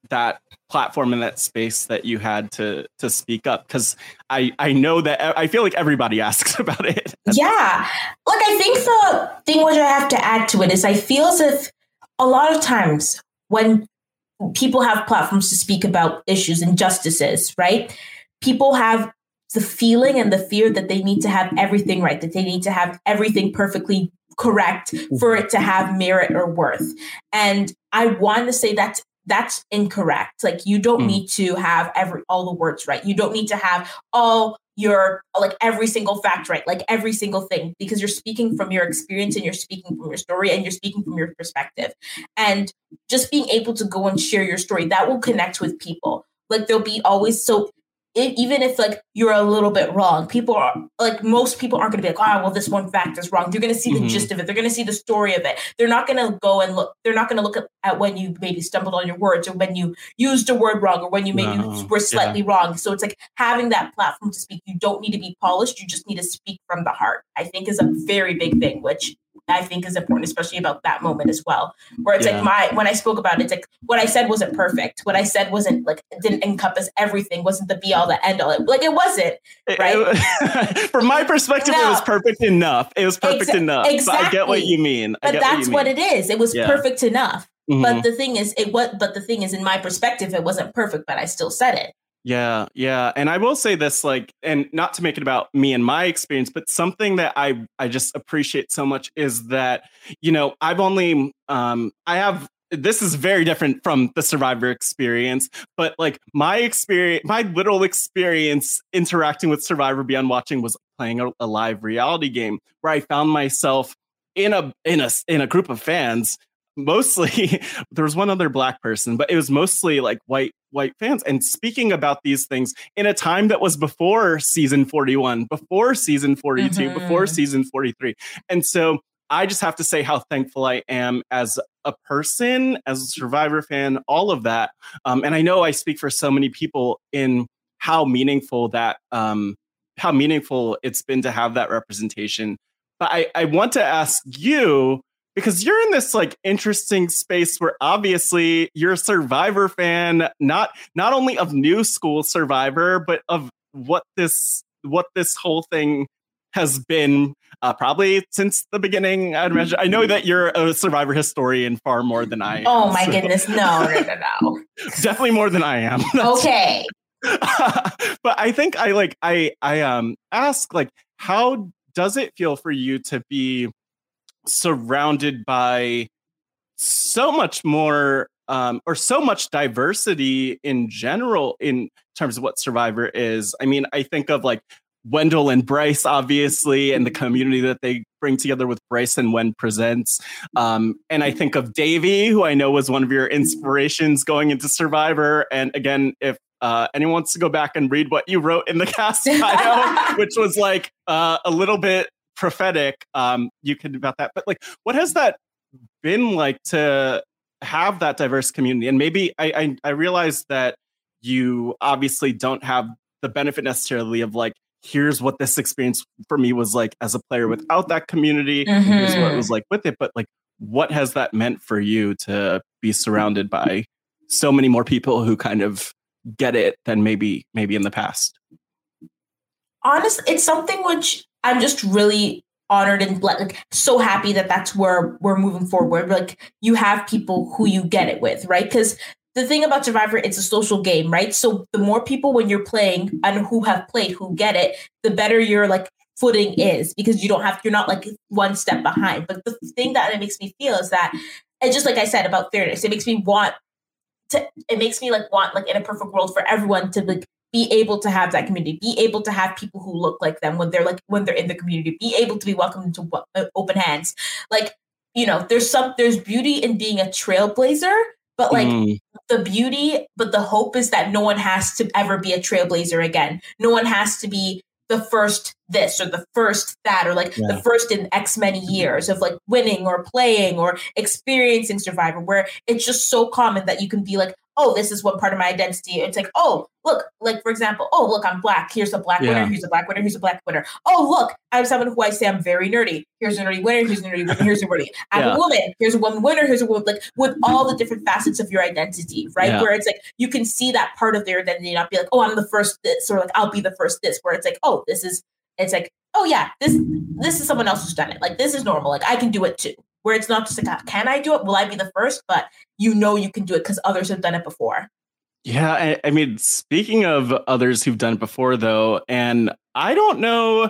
that platform and that space that you had to to speak up, because I I know that I feel like everybody asks about it. Yeah, like I think the thing which I have to add to it is I feel as if a lot of times when people have platforms to speak about issues, injustices, right? People have the feeling and the fear that they need to have everything right, that they need to have everything perfectly correct for it to have merit or worth. And I want to say that that's incorrect. Like, you don't mm. need to have every all the words right. You don't need to have all your, like, every single fact right, like every single thing, because you're speaking from your experience and you're speaking from your story and you're speaking from your perspective. And just being able to go and share your story, that will connect with people. Like, there'll be always, so it, even if like you're a little bit wrong, people are like, most people aren't going to be like, oh, well, this one fact is wrong. They're going to see the mm-hmm. gist of it. They're going to see the story of it. They're not going to go and look, they're not going to look at, at when you maybe stumbled on your words or when you used a word wrong or when you maybe no. were slightly yeah. wrong. So it's like having that platform to speak. You don't need to be polished. You just need to speak from the heart, I think is a very big thing, which I think is important, especially about that moment as well, where it's yeah. like my, when I spoke about it, it's like what I said wasn't perfect. What I said wasn't like, it didn't encompass everything, wasn't the be all, the end all. It, like it wasn't, right? It, it, from my perspective, no. it was perfect enough. It was perfect Exa- enough. Exactly. So I get what you mean. I but that's what, what it is. It was yeah. perfect enough. Mm-hmm. But the thing is, it what, but the thing is, in my perspective, it wasn't perfect, but I still said it. Yeah, yeah. And I will say this, like, and not to make it about me and my experience, but something that I, I just appreciate so much is that, you know, I've only, um, I have, this is very different from the Survivor experience, but like my experience, my literal experience interacting with Survivor Beyond watching was playing a, a live reality game where I found myself in a, in a, in a group of fans. Mostly there was one other Black person, but it was mostly like white white fans, and speaking about these things in a time that was before season forty-one, before season forty-two, mm-hmm. before season forty-three. And so I just have to say how thankful I am as a person, as a Survivor fan, all of that. Um, and I know I speak for so many people in how meaningful that um, how meaningful it's been to have that representation. But I, I want to ask you, because you're in this like interesting space where obviously you're a Survivor fan, not not only of new school Survivor, but of what this what this whole thing has been uh, probably since the beginning. I'd imagine. I know that you're a Survivor historian far more than I am. Oh my so. goodness, no, no, no, no. Definitely more than I am. Okay. But I think I like I I um ask, like, how does it feel for you to be surrounded by so much more um, or so much diversity in general in terms of what Survivor is? I mean, I think of like Wendell and Bryce, obviously, and the community that they bring together with Bryce and Wen Presents. Um, and I think of Davey, who I know was one of your inspirations going into Survivor. And again, if uh, anyone wants to go back and read what you wrote in the cast bio, which was like uh, a little bit prophetic, um you can do about that. But like, what has that been like to have that diverse community? And maybe I, I I realize that you obviously don't have the benefit necessarily of like, here's what this experience for me was like as a player without that community, mm-hmm. and here's what it was like with it. But like, what has that meant for you to be surrounded by so many more people who kind of get it than maybe maybe in the past? Honestly, it's something which I'm just really honored and like so happy that that's where we're moving forward. Like, you have people who you get it with, right? Because the thing about Survivor, it's a social game, right? So the more people when you're playing and who have played, who get it, the better your like footing is, because you don't have, you're not like one step behind. But the thing that it makes me feel is that, and just like I said about fairness, it makes me want to, it makes me like want like in a perfect world for everyone to like be able to have that community, be able to have people who look like them when they're like, when they're in the community, be able to be welcomed into open hands. Like, you know, there's some, there's beauty in being a trailblazer, but like mm. the beauty, but the hope is that no one has to ever be a trailblazer again. No one has to be the first this or the first that, or like yeah. the first in X many years of like winning or playing or experiencing Survivor, where it's just so common that you can be like oh, this is one part of my identity. It's like, oh, look, like, for example, oh, look, I'm Black. Here's a Black yeah. winner. Here's a Black winner. Here's a Black winner. Oh, look, I'm someone who I say I'm very nerdy. Here's a nerdy winner. Here's a nerdy winner. Here's a nerdy. I'm yeah. a woman. Here's a woman winner. Here's a woman, like, with all the different facets of your identity, right? Yeah. Where it's like, you can see that part of their identity, not be like, oh, I'm the first this, or like, I'll be the first this, where it's like, oh, this is, it's like, oh yeah, this, this is someone else who's done it. Like, this is normal. Like, I can do it too. Where it's not just like, can I do it? Will I be the first? But you know you can do it because others have done it before. Yeah, I, I mean, speaking of others who've done it before, though, and I don't know.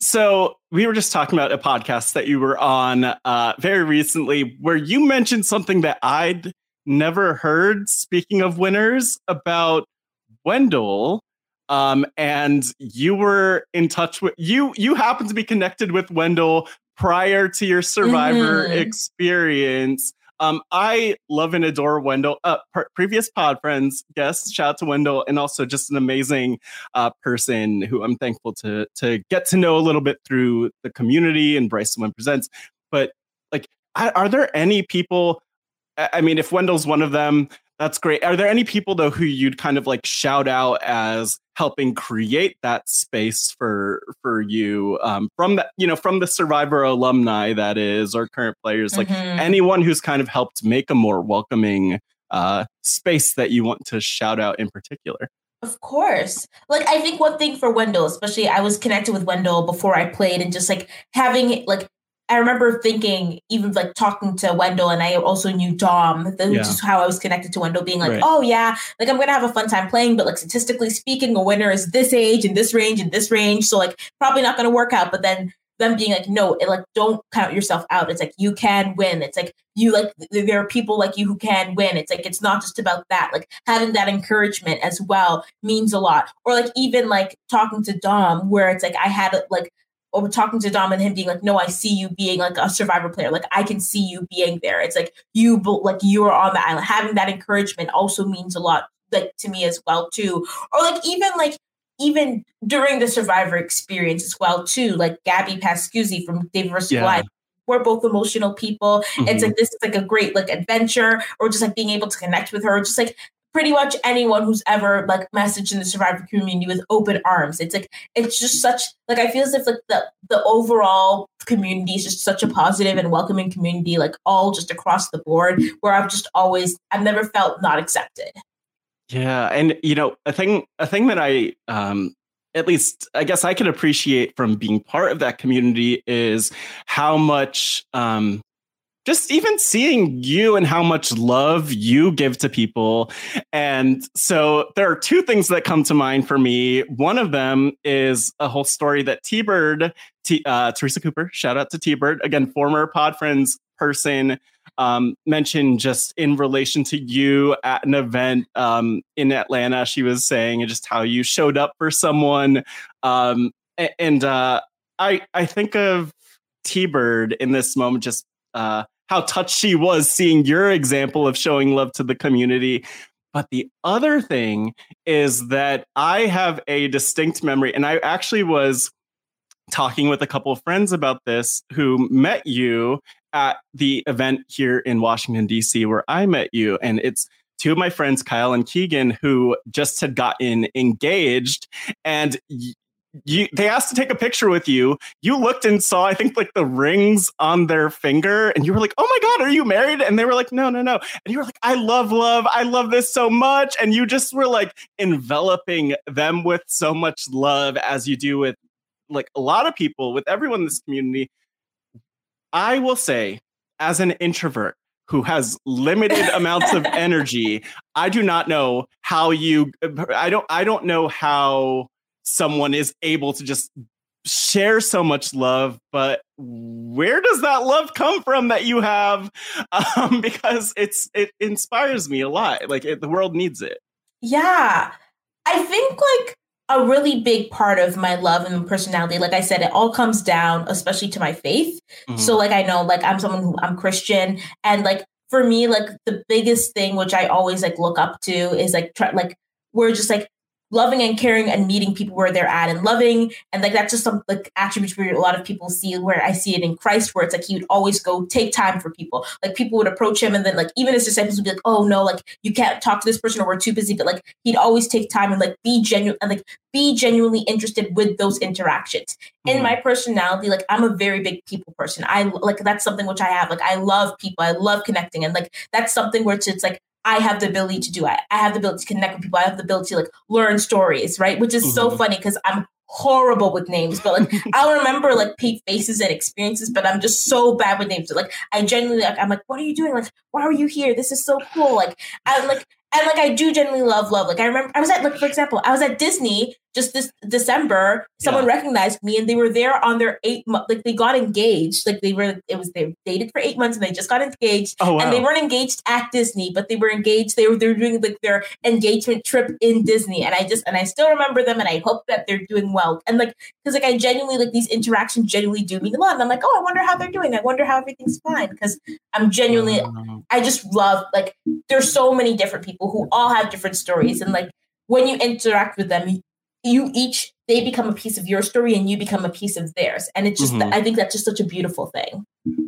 So we were just talking about a podcast that you were on uh, very recently where you mentioned something that I'd never heard, speaking of winners, about Wendell. Um, and you were in touch with, you, you happened to be connected with Wendell prior to your Survivor mm-hmm. experience. Um, I love and adore Wendell, uh, pre- previous Pod Friends guests. Shout out to Wendell, and also just an amazing uh, person who I'm thankful to to get to know a little bit through the community and Bryce the One Presents. But like, I, are there any people? I mean, if Wendell's one of them, that's great. Are there any people though who you'd kind of like shout out as helping create that space for for you um, from that, you know, from the Survivor alumni, that is, or current players, like mm-hmm. anyone who's kind of helped make a more welcoming uh, space that you want to shout out in particular? Of course. Like, I think one thing for Wendell, especially, I was connected with Wendell before I played, and just like having like, I remember thinking, even like talking to Wendell, and I also knew Dom, which yeah. is how I was connected to Wendell, being like, right. oh yeah, like I'm going to have a fun time playing, but like statistically speaking, a winner is this age and this range and this range. So like probably not going to work out. But then them being like, no, it, like, don't count yourself out. It's like, you can win. It's like, you like, there are people like you who can win. It's like, it's not just about that. Like having that encouragement as well means a lot. Or like, even like talking to Dom, where it's like, I had like, or talking to Dom and him being like, no, I see you being like a Survivor player. Like, I can see you being there. It's like, you, like, you are on the island. Having that encouragement also means a lot, like, to me as well, too. Or like, even like, even during the Survivor experience as well, too, like Gabby Pascuzzi from David versus. Yeah. Goliath. We're both emotional people. Mm-hmm. It's like, this is like a great like adventure, or just like being able to connect with her, just like pretty much anyone who's ever like messaged in the Survivor community with open arms. It's like, it's just such, like, I feel as if like the, the overall community is just such a positive and welcoming community, like all just across the board, where I've just always, I've never felt not accepted. Yeah. And, you know, a thing, a thing that I, um, at least I guess I can appreciate from being part of that community is how much, um, just even seeing you and how much love you give to people. And so there are two things that come to mind for me. One of them is a whole story that T-Bird, T, uh, Teresa Cooper, shout out to T-Bird, again, former Pod Friends person, um, mentioned just in relation to you at an event um, in Atlanta. She was saying just how you showed up for someone. Um, and uh, I, I think of T-Bird in this moment, just uh, how touched she was seeing your example of showing love to the community. But the other thing is that I have a distinct memory, and I actually was talking with a couple of friends about this who met you at the event here in Washington, D C, where I met you. And it's two of my friends, Kyle and Keegan, who just had gotten engaged. And y- You, they asked to take a picture with you. You looked and saw, I think, like the rings on their finger, and you were like, "Oh my God, are you married?" And they were like, "No, no, no." And you were like, "I love love. I love this so much." And you just were like enveloping them with so much love, as you do with like a lot of people, with everyone in this community. I will say, as an introvert who has limited amounts of energy, I do not know how you. I don't. I don't know how someone is able to just share so much love, but where does that love come from that you have? Um, because it's it inspires me a lot. Like it, the world needs it. Yeah, I think like a really big part of my love and personality, like I said, it all comes down, especially to my faith. Mm-hmm. So like I know, like I'm someone who I'm Christian, and like for me, like the biggest thing which I always like look up to is like try, like we're just like. loving and caring and meeting people where they're at and loving. And like, that's just some like attributes where a lot of people see, where I see it in Christ, where it's like, he would always go take time for people. Like people would approach him and then like, even his disciples would be like, oh no, like you can't talk to this person or we're too busy. But like, he'd always take time and like be genuine and like be genuinely interested with those interactions. Mm-hmm. In my personality, like I'm a very big people person. I like, that's something which I have. Like I love people. I love connecting. And like, that's something where it's, it's like, I have the ability to do it. I have the ability to connect with people. I have the ability to like learn stories, right? Which is mm-hmm. so funny because I'm horrible with names, but like I'll remember like faces and experiences, but I'm just so bad with names. Like I genuinely, like, I'm like, what are you doing? Like, why are you here? This is so cool. Like, I'm like, and like I do genuinely love love. Like I remember I was at, like for example, I was at Disney just this December. Someone yeah. recognized me and they were there on their eight month. Like they got engaged. Like they were. It was they dated for eight months and they just got engaged. Oh, wow. And they weren't engaged at Disney, but they were engaged. They were they were doing like their engagement trip in Disney. And I just and I still remember them and I hope that they're doing well. And like because like I genuinely like these interactions genuinely do mean a lot. And I'm like, oh, I wonder how they're doing. I wonder how everything's fine because I'm genuinely. Um, I just love like there's so many different people who all have different stories. And like when you interact with them, you, you each, they become a piece of your story and you become a piece of theirs. And it's just, mm-hmm. I think that's just such a beautiful thing.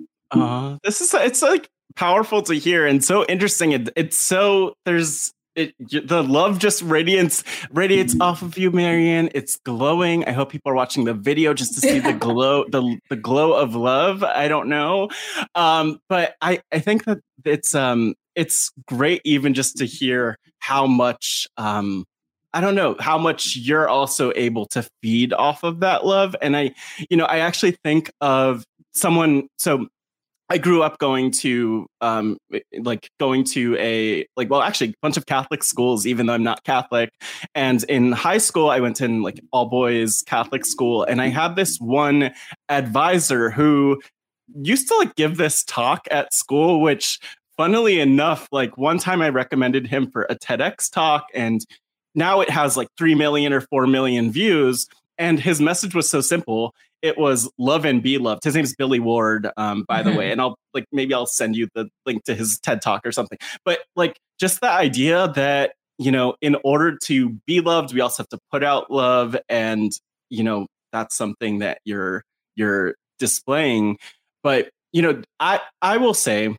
Uh, this is, it's like powerful to hear and so interesting. It, it's so, there's, it, the love just radiates radiates off of you, Marianne. It's glowing. I hope people are watching the video just to see the glow, the the glow of love. I don't know, um, but I I think that it's um it's great even just to hear how much um I don't know how much you're also able to feed off of that love. And I you know I actually think of someone so. I grew up going to um, like going to a like, well, actually a bunch of Catholic schools, even though I'm not Catholic. And in high school, I went in like all boys Catholic school. And I had this one advisor who used to like give this talk at school, which funnily enough, like one time I recommended him for a TEDx talk and now it has like three million or four million views. And his message was so simple. It was love and be loved. His name is Billy Ward, um, by mm-hmm. the way. And I'll like maybe I'll send you the link to his TED Talk or something. But like just the idea that, you know, in order to be loved, we also have to put out love. And, you know, that's something that you're you're displaying. But, you know, I I will say,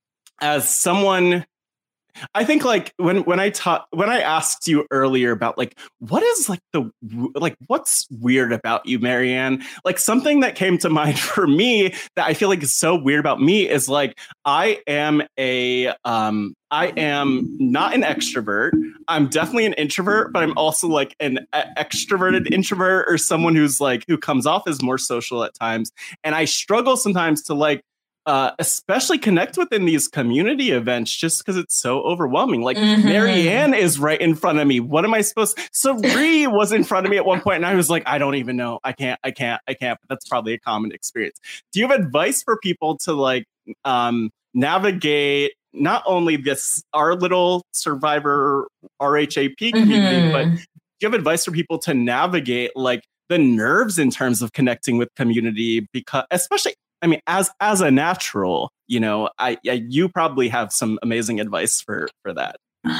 as someone, I think like when when I taught when I asked you earlier about like what is like the like what's weird about you, Marianne, like something that came to mind for me that I feel like is so weird about me is like I am a um I am not an extrovert. I'm definitely an introvert, but I'm also like an extroverted introvert or someone who's like who comes off as more social at times. And I struggle sometimes to like Uh, especially connect within these community events just because it's so overwhelming. Like mm-hmm. Marianne is right in front of me. What am I supposed to? Sari was in front of me at one point and I was like, I don't even know. I can't, I can't, I can't. But that's probably a common experience. Do you have advice for people to like um, navigate not only this, our little Survivor R H A P community, mm-hmm. but do you have advice for people to navigate like the nerves in terms of connecting with community? Because especially I mean, as as a natural, you know, I, I you probably have some amazing advice for for that.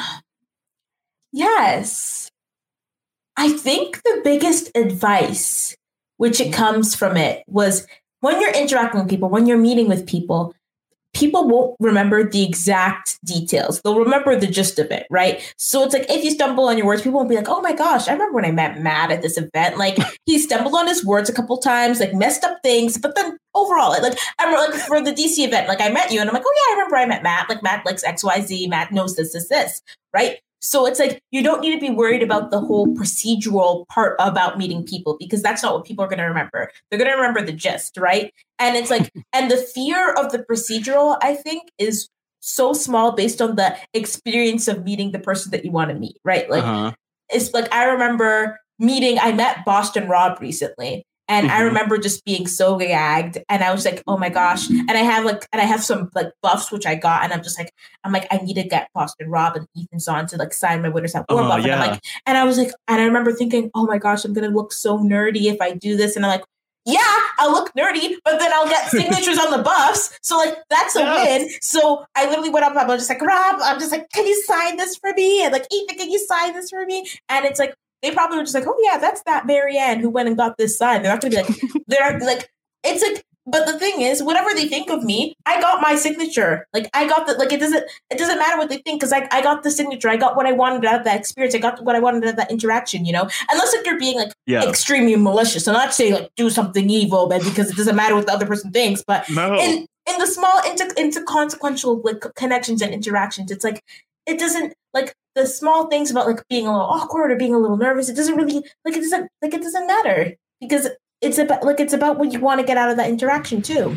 Yes. I think the biggest advice, which it comes from it, was when you're interacting with people, when you're meeting with people, people won't remember the exact details. They'll remember the gist of it, right? So it's like, if you stumble on your words, people won't be like, oh my gosh, I remember when I met Matt at this event. Like he stumbled on his words a couple times, like messed up things, but then overall, like I remember like for the D C event, like I met you and I'm like, oh yeah, I remember I met Matt. Like Matt likes X Y Z, Matt knows this, this, this, right? So it's like, you don't need to be worried about the whole procedural part about meeting people because that's not what people are going to remember. They're going to remember the gist, right? And it's like, and the fear of the procedural, I think, is so small based on the experience of meeting the person that you want to meet, right? Like, uh-huh. It's like, I remember meeting, I met Boston Rob recently. And mm-hmm. I remember just being so gagged and I was like, oh my gosh. And I have like, and I have some like buffs, which I got. And I'm just like, I'm like, I need to get Boston Rob and Ethan Zahn to like sign my Winners at War oh, buff. Yeah. And I'm like, and I was like, and I remember thinking, oh my gosh, I'm going to look so nerdy if I do this. And I'm like, yeah, I'll look nerdy, but then I'll get signatures on the buffs. So like, that's a yes. win. So I literally went up, I was just like, Rob, I'm just like, can you sign this for me? And like, Ethan, can you sign this for me? And it's like, they probably were just like, oh yeah, that's that Marianne who went and got this sign. They're not going to be like, they're not, like, it's like, but the thing is, whatever they think of me, I got my signature. Like I got the, like, it doesn't, it doesn't matter what they think. Cause I, I got the signature. I got what I wanted out of that experience. I got what I wanted out of that interaction, you know, unless like you're being like yeah. extremely malicious. I'm not saying like do something evil, but because it doesn't matter what the other person thinks, but no. in, in the small inter, interconsequential like connections and interactions, it's like, it doesn't like the small things about like being a little awkward or being a little nervous. It doesn't really like, it doesn't like, it doesn't matter because it's about like, it's about what you want to get out of that interaction too.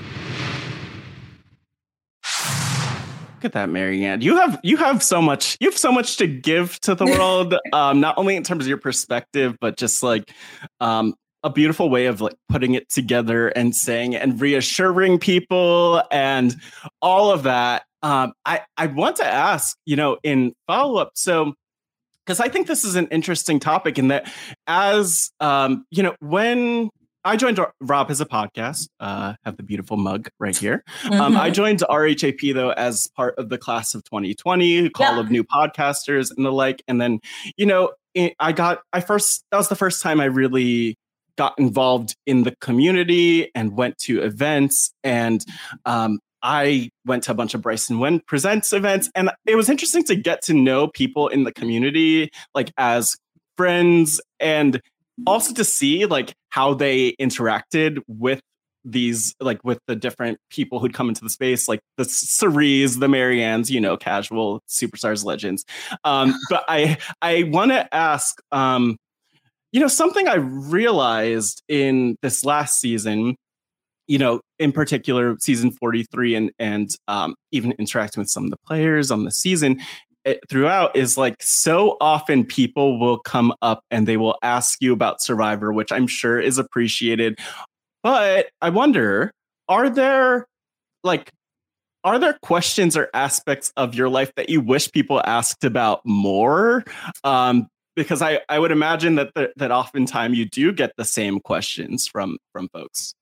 Look at that, Marianne. You have you have so much you have so much to give to the world, um, not only in terms of your perspective, but just like um, a beautiful way of like putting it together and saying and reassuring people and all of that. Um, I, I want to ask, you know, in follow up, so because I think this is an interesting topic in that as, um, you know, when I joined Rob as a podcast, uh, have the beautiful mug right here. Mm-hmm. Um, I joined R H A P, though, as part of the class of twenty twenty, call yeah. of new podcasters and the like. And then, you know, I got, I first, that was the first time I really got involved in the community and went to events. And um, I went to a bunch of Bryson Wen Presents events. And it was interesting to get to know people in the community, like as friends, and also to see like how they interacted with these, like with the different people who'd come into the space, like the Cerise, the Mariannes, you know, casual superstars, legends. Um, but I, I want to ask, um, you know, something I realized in this last season, you know, in particular, season forty-three and, and um, even interacting with some of the players on the season, It, throughout is like so often people will come up and they will ask you about Survivor, which I'm sure is appreciated. But I wonder, are there like, are there questions or aspects of your life that you wish people asked about more? Um, because I, I would imagine that the, that oftentimes you do get the same questions from from folks.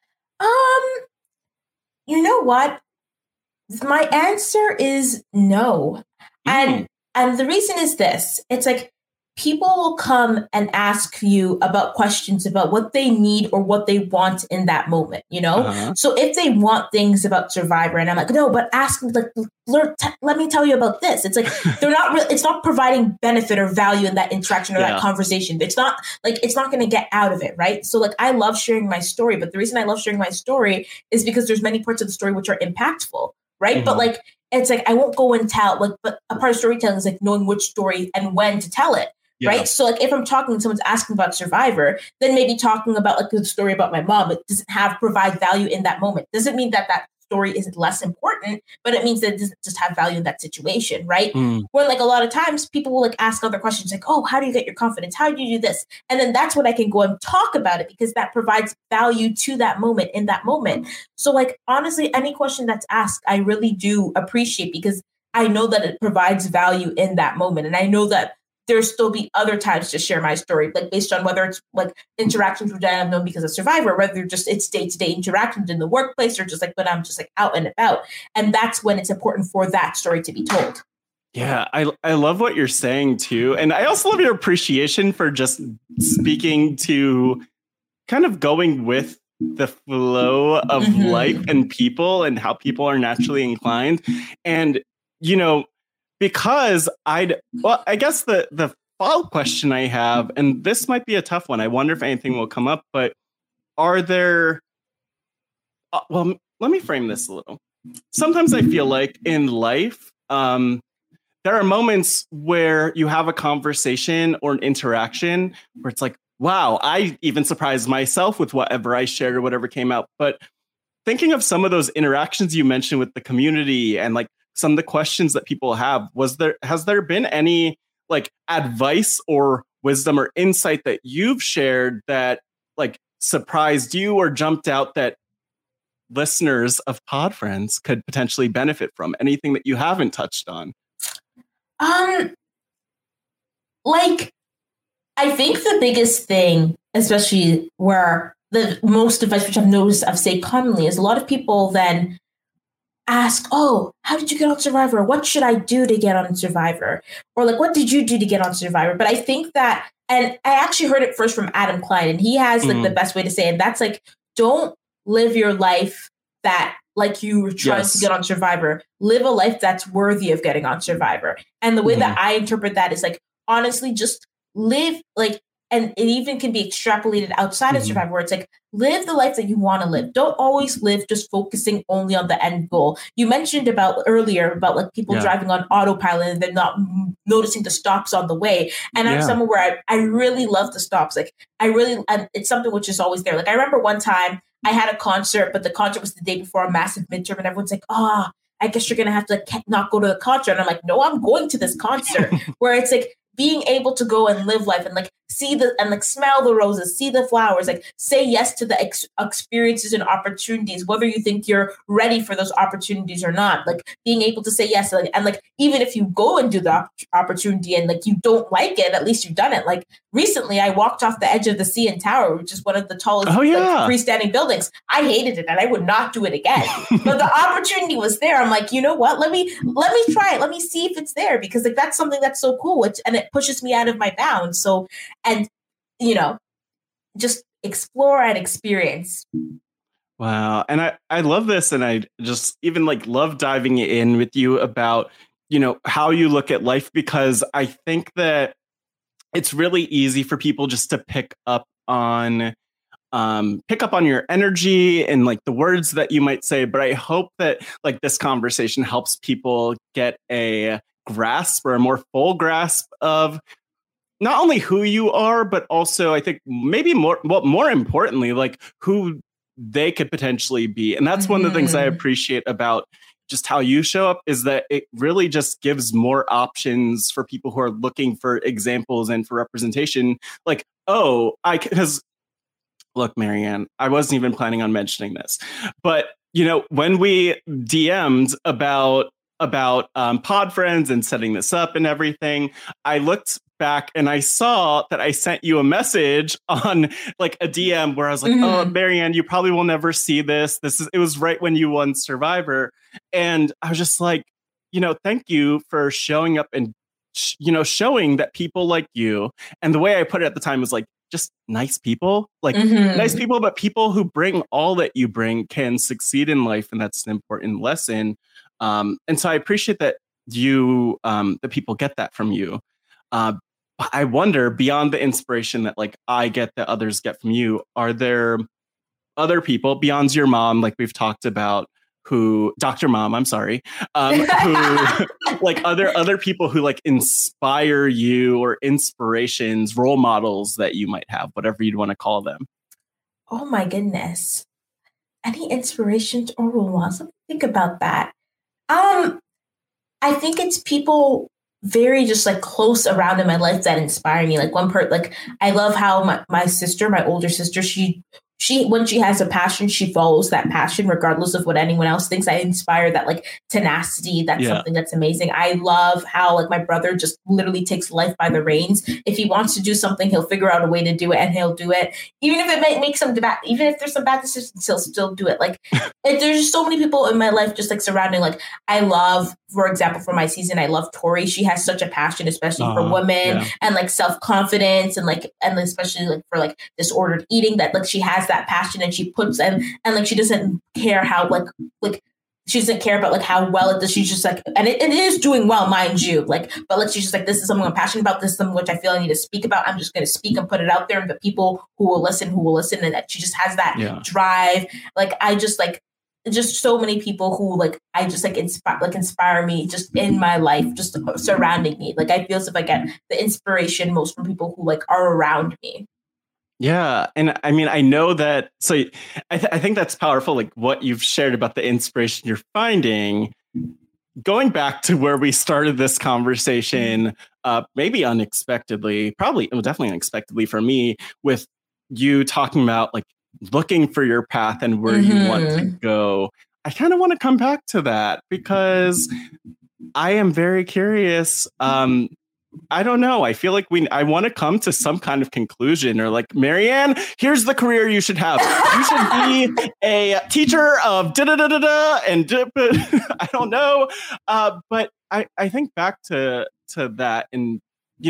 Um, you know what? My answer is no. And and the reason is this. It's like people will come and ask you about questions about what they need or what they want in that moment, you know? Uh-huh. So if they want things about Survivor and I'm like, no, but ask me, like, learn, t- let me tell you about this. It's like, they're not, re- it's not providing benefit or value in that interaction or yeah. that conversation. It's not like, it's not going to get out of it. Right. So like, I love sharing my story, but the reason I love sharing my story is because there's many parts of the story which are impactful. Right. Mm-hmm. But like, it's like, I won't go and tell, like, but a part of storytelling is like knowing which story and when to tell it. Yeah. Right. So like if I'm talking and someone's asking about Survivor, then maybe talking about like the story about my mom, it doesn't have provide value in that moment. Doesn't mean that that story isn't less important, but it means that it doesn't just have value in that situation. Right. Mm. When like a lot of times people will like ask other questions like, oh, how do you get your confidence? How do you do this? And then that's when I can go and talk about it because that provides value to that moment in that moment. So like, honestly, any question that's asked, I really do appreciate because I know that it provides value in that moment. And I know that there'll still be other times to share my story, like based on whether it's like interactions which I have known because of Survivor, whether just it's day-to-day interactions in the workplace or just like when I'm just like out and about. And that's when it's important for that story to be told. Yeah, I I love what you're saying too. And I also love your appreciation for just speaking to kind of going with the flow of mm-hmm. life and people and how people are naturally inclined. And, you know, because I'd, well, I guess the, the follow-up question I have, and this might be a tough one. I wonder if anything will come up, but are there, uh, well, let me frame this a little. Sometimes I feel like in life, um, there are moments where you have a conversation or an interaction where it's like, wow, I even surprised myself with whatever I shared or whatever came out. But thinking of some of those interactions you mentioned with the community and like some of the questions that people have, was there, has there been any like advice or wisdom or insight that you've shared that like surprised you or jumped out that listeners of Pod Friends could potentially benefit from? Anything that you haven't touched on? Um, like, I think the biggest thing, especially where the most advice, which I've noticed I've said commonly, is a lot of people then ask, oh, how did you get on Survivor? What should I do to get on Survivor? Or like, what did you do to get on Survivor? But I think that and I actually heard it first from Adam Klein, and he has like mm-hmm. the best way to say it. And that's like, don't live your life that like you were trying yes. to get on Survivor. Live a life that's worthy of getting on Survivor. And the way mm-hmm. that I interpret that is like, honestly, just live like, and it even can be extrapolated outside mm-hmm. of Survivor, where it's like, live the life that you want to live. Don't always live just focusing only on the end goal. You mentioned about earlier about like people yeah. driving on autopilot and they're not noticing the stops on the way. And yeah. I'm someone where I, I really love the stops. Like I really, and it's something which is always there. Like I remember one time I had a concert, but the concert was the day before a massive midterm, and everyone's like, oh, I guess you're going to have to like, not go to the concert. And I'm like, no, I'm going to this concert. Where it's like, being able to go and live life and like see the and like smell the roses, see the flowers, like say yes to the ex- experiences and opportunities, whether you think you're ready for those opportunities or not. Like being able to say yes, like, and like even if you go and do the op- opportunity and like you don't like it, at least you've done it. Like recently, I walked off the edge of the C N Tower, which is one of the tallest oh, yeah. like, freestanding buildings. I hated it, and I would not do it again. But the opportunity was there. I'm like, you know what? Let me let me try it. Let me see if it's there, because like that's something that's so cool, which, and it pushes me out of my bounds. So, and you know, just explore and experience. Wow. And I, I love this. And I just even like love diving in with you about, you know, how you look at life, because I think that it's really easy for people just to pick up on um, pick up on your energy and like the words that you might say. But I hope that like this conversation helps people get a grasp or a more full grasp of not only who you are, but also I think maybe more, well, more importantly, like who they could potentially be. And that's mm-hmm. one of the things I appreciate about just how you show up, is that it really just gives more options for people who are looking for examples and for representation. Like, oh, I, because look, Marianne, I wasn't even planning on mentioning this, but you know, when we D M'd about about um, Pod Friends and setting this up and everything, I looked back and I saw that I sent you a message on like a D M where I was like, mm-hmm. oh, Marianne, you probably will never see this. This is, it was right when you won Survivor. And I was just like, you know, thank you for showing up and, sh- you know, showing that people like you. And the way I put it at the time was like, just nice people, like mm-hmm. nice people, but people who bring all that you bring can succeed in life. And that's an important lesson. Um, and so I appreciate that you, um, that people get that from you. Uh, I wonder, beyond the inspiration that like I get that others get from you, are there other people beyond your mom, like we've talked about, who Doctor Mom, I'm sorry, um, who like other other people who like inspire you, or inspirations, role models that you might have, whatever you'd want to call them? Oh my goodness. Any inspirations or role models? Let me think about that. Um, I think it's people very just like close around in my life that inspire me. Like one part, like I love how my, my sister, my older sister, she she when she has a passion, she follows that passion regardless of what anyone else thinks. I inspire that like tenacity. That's yeah. something that's amazing. I love how like my brother just literally takes life by the reins. If he wants to do something, he'll figure out a way to do it, and he'll do it. Even if it may make some bad, even if there's some bad decisions, he'll still do it. Like it, there's just so many people in my life just like surrounding. Like I love, for example, for my season, I love Tori. She has such a passion, especially uh, for women yeah. and like self-confidence, and like, and especially like for like disordered eating, that like she has that passion, and she puts and and like she doesn't care how like like she doesn't care about like how well it does. She's just like, and it, it is doing well, mind you, like, but like she's just like, this is something I'm passionate about, this is something which I feel I need to speak about, I'm just going to speak and put it out there, and the people who will listen who will listen and that she just has that yeah. drive. Like I just like just so many people who like I just like inspire like inspire me just in my life, just surrounding me. Like I feel as if I get the inspiration most from people who like are around me. Yeah. And I mean, I know that. So I, th- I think that's powerful. Like what you've shared about the inspiration you're finding, going back to where we started this conversation, uh, maybe unexpectedly, probably well, definitely unexpectedly for me, with you talking about like looking for your path and where mm-hmm. you want to go. I kind of want to come back to that because I am very curious. Um, I don't know. I feel like we, I want to come to some kind of conclusion, or like, Marianne, here's the career you should have. You should be a teacher of da da da da da, and da, I don't know. Uh, but I, I think back to, to that, and, you know,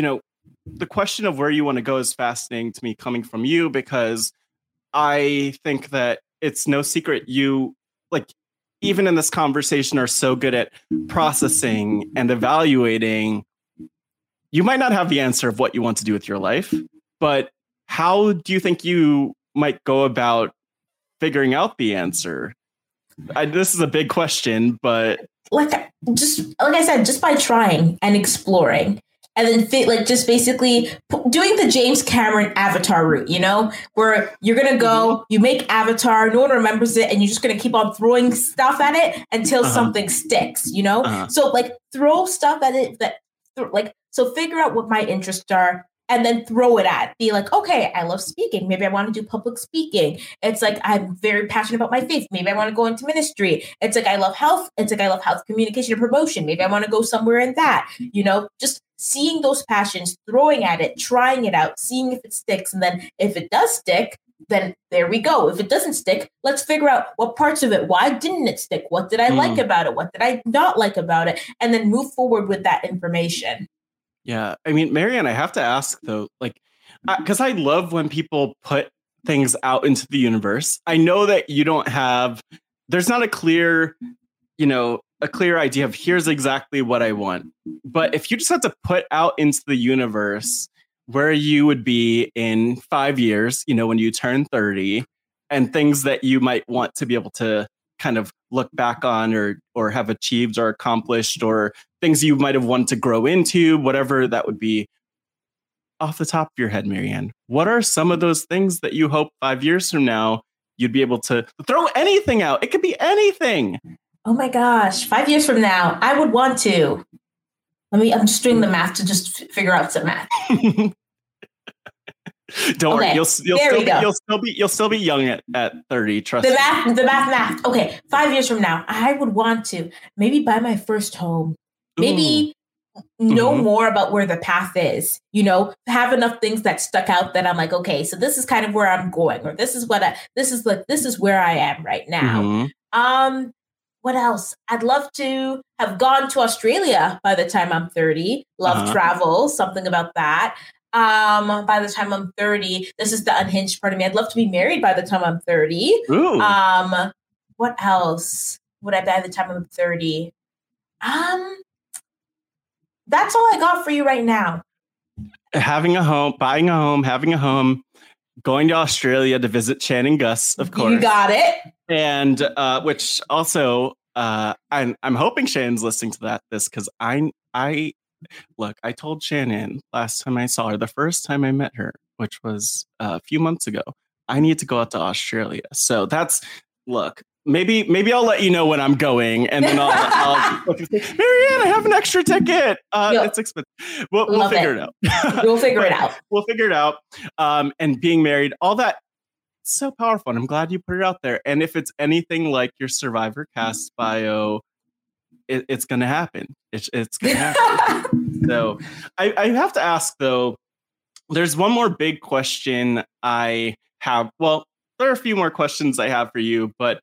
the question of where you want to go is fascinating to me coming from you, because I think that it's no secret you, like, even in this conversation, are so good at processing and evaluating. You might not have the answer of what you want to do with your life, but how do you think you might go about figuring out the answer? I, this is a big question, but like just like I said, just by trying and exploring. And then, fi- like, just basically p- doing the James Cameron Avatar route, you know, where you're going to go, you make Avatar, no one remembers it, and you're just going to keep on throwing stuff at it until uh-huh. something sticks, you know? Uh-huh. So, like, throw stuff at it that, th- like, so figure out what my interests are and then throw it at. Be like, okay, I love speaking. Maybe I want to do public speaking. It's like, I'm very passionate about my faith. Maybe I want to go into ministry. It's like, I love health. It's like, I love health communication and promotion. Maybe I want to go somewhere in that, you know, just seeing those passions, throwing at it, trying it out, seeing if it sticks. And then if it does stick, then there we go. If it doesn't stick, let's figure out what parts of it, why didn't it stick? What did I mm. like about it? What did I not like about it? And then move forward with that information. Yeah. I mean, Marianne, I have to ask, though, like, because I, I love when people put things out into the universe. I know that you don't have, there's not a clear, you know, a clear idea of here's exactly what I want. But if you just have to put out into the universe where you would be in five years, you know, when you turn thirty, and things that you might want to be able to kind of look back on or or have achieved or accomplished, or things you might have wanted to grow into, whatever that would be. Off the top of your head, Marianne, what are some of those things that you hope five years from now you'd be able to throw anything out? It could be anything. Oh my gosh, five years from now, I would want to. Let me, I'm just doing the math to just f- figure out some math. Don't okay, worry, you'll, you'll, still be, you'll still be you'll still be young at, at thirty, trust the me. math, the math, math. Okay, five years from now, I would want to maybe buy my first home. Maybe Ooh. know mm-hmm. more about where the path is, you know, have enough things that stuck out that I'm like, okay, so this is kind of where I'm going, or this is what I, this is like, this is where I am right now. Mm-hmm. Um, What else? I'd love to have gone to Australia by the time I'm thirty. Love uh-huh. travel, something about that. Um, by the time I'm thirty, this is the unhinged part of me. I'd love to be married by the time I'm thirty. Ooh. Um, what else would I by the time I'm thirty? Um, that's all I got for you right now. Having a home, buying a home, having a home, going to Australia to visit Chan and Gus, of course. You got it. And uh, which also, uh, I'm I'm hoping Shannon's listening to that this because I I look I told Shannon last time I saw her, the first time I met her, which was uh, a few months ago, I need to go out to Australia. So that's look. Maybe maybe I'll let you know when I'm going, and then I'll, I'll Marianne, I have an extra ticket. Uh, it's expensive. We'll, we'll figure it, it out. We'll figure it out. We'll figure it out. Um, and being married, all that, so powerful. And I'm glad you put it out there. And if it's anything like your Survivor cast bio, it, it's going to happen. It's, it's going to happen. So I, I have to ask, though, there's one more big question I have. Well, there are a few more questions I have for you, but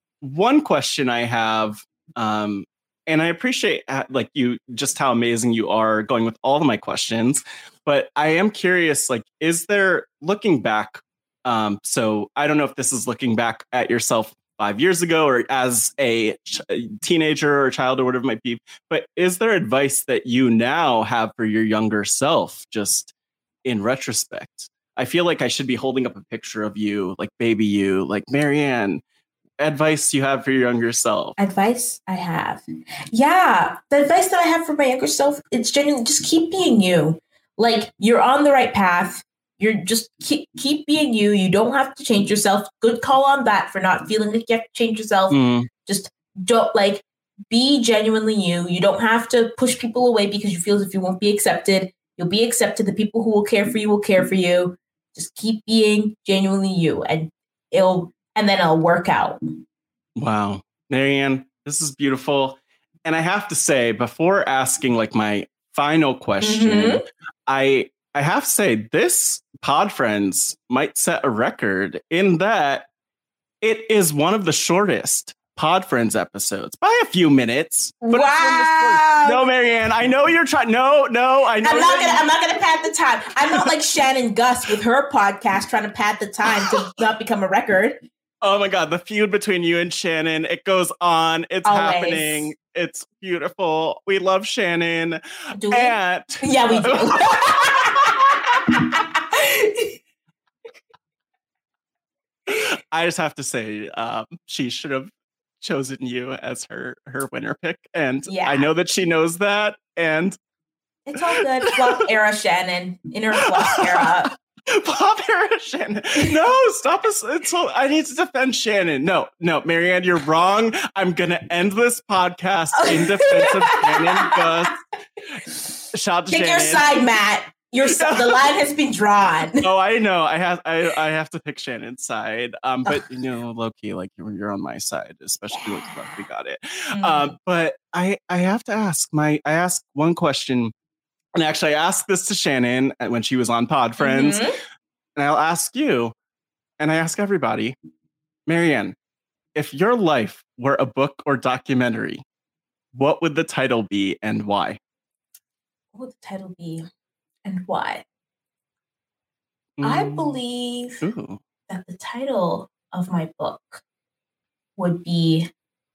one question I have, um, and I appreciate like you, just how amazing you are going with all of my questions, but I am curious, like, is there, looking back, um, so I don't know if this is looking back at yourself five years ago or as a, ch- a teenager or child or whatever it might be, but is there advice that you now have for your younger self, just in retrospect? I feel like I should be holding up a picture of you, like baby you, like Marianne. Advice you have for your younger self? Advice I have. Yeah. The advice that I have for my younger self, it's genuinely just keep being you. Like, you're on the right path. You're just keep, keep being you. You don't have to change yourself. Good call on that for not feeling like you have to change yourself. Mm. Just don't like be genuinely you. You don't have to push people away because you feel as if you won't be accepted. You'll be accepted. The people who will care for you will care for you. Just keep being genuinely you, and it'll And then it'll work out. Wow. Marianne, this is beautiful. And I have to say, before asking like my final question, mm-hmm. I I have to say this Pod Friends might set a record in that it is one of the shortest Pod Friends episodes by a few minutes. But wow! No, Marianne, I know you're trying. No, no, I know. I'm not gonna. I'm not gonna pad the time. I'm not like Shannon Gus with her podcast trying to pad the time to not become a record. Oh my God, the feud between you and Shannon, it goes on. It's Always. happening. It's beautiful. We love Shannon. Do we? And yeah, we do. I just have to say, um, she should have chosen you as her, her winner pick. And yeah. I know that she knows that. And it's all good. Flop era Shannon. Inner flop era. Flop era Shannon. No, stop us. It's so, I need to defend Shannon. No, no, Marianne, you're wrong. I'm going to end this podcast in defense of Shannon Gus. Shout to Pick Shannon. your side, Matt. Your the line has been drawn. Oh, I know. I have I, I have to pick Shannon's side. Um, but you know, low key, like you're you're on my side, especially with Luck We Got It. Mm. Um, but I I have to ask my I ask one question, and actually I asked this to Shannon when she was on Pod Friends, mm-hmm. and I'll ask you, and I ask everybody, Marianne, if your life were a book or documentary, what would the title be and why? What would the title be? And why? Mm. I believe Ooh. that the title of my book would be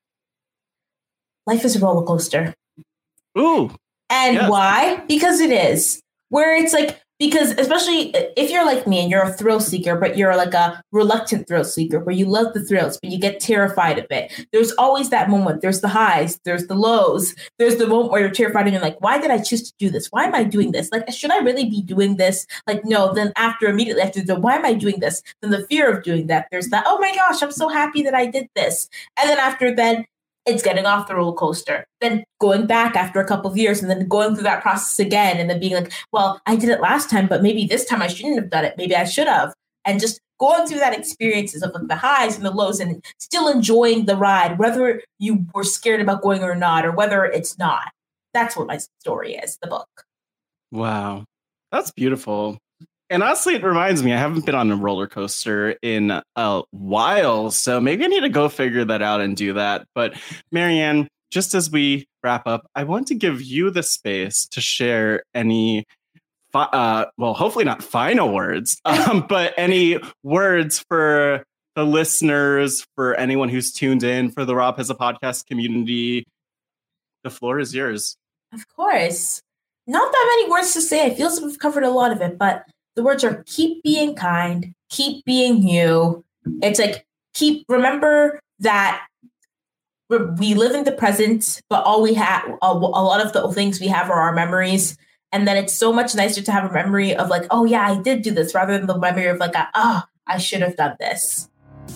Life is a Roller Coaster. Ooh. And yes. why? Because it is. Where it's like, because especially if you're like me and you're a thrill seeker, but you're like a reluctant thrill seeker where you love the thrills, but you get terrified of it. There's always that moment. There's the highs, there's the lows, there's the moment where you're terrified and you're like, why did I choose to do this? Why am I doing this? Like, should I really be doing this? Like, no, then after, immediately after the, why am I doing this? Then the fear of doing that. There's that, oh my gosh, I'm so happy that I did this. And then after then, it's getting off the roller coaster, then going back after a couple of years and then going through that process again and then being like, well, I did it last time, but maybe this time I shouldn't have done it. Maybe I should have. And just going through that experiences of like the highs and the lows and still enjoying the ride, whether you were scared about going or not, or whether it's not. That's what my story is, the book. Wow. That's beautiful. And honestly, it reminds me, I haven't been on a roller coaster in a while, so maybe I need to go figure that out and do that. But Marianne, just as we wrap up, I want to give you the space to share any, fi- uh, well, hopefully not final words, um, but any words for the listeners, for anyone who's tuned in, for the Rob Has a Podcast community. The floor is yours. Of course. Not that many words to say. I feel like we've covered a lot of it, but the words are keep being kind, keep being you. It's like, keep, remember that we live in the present, but all we have, a, a lot of the things we have are our memories. And then it's so much nicer to have a memory of like, oh yeah, I did do this, rather than the memory of like, ah, oh, I should have done this.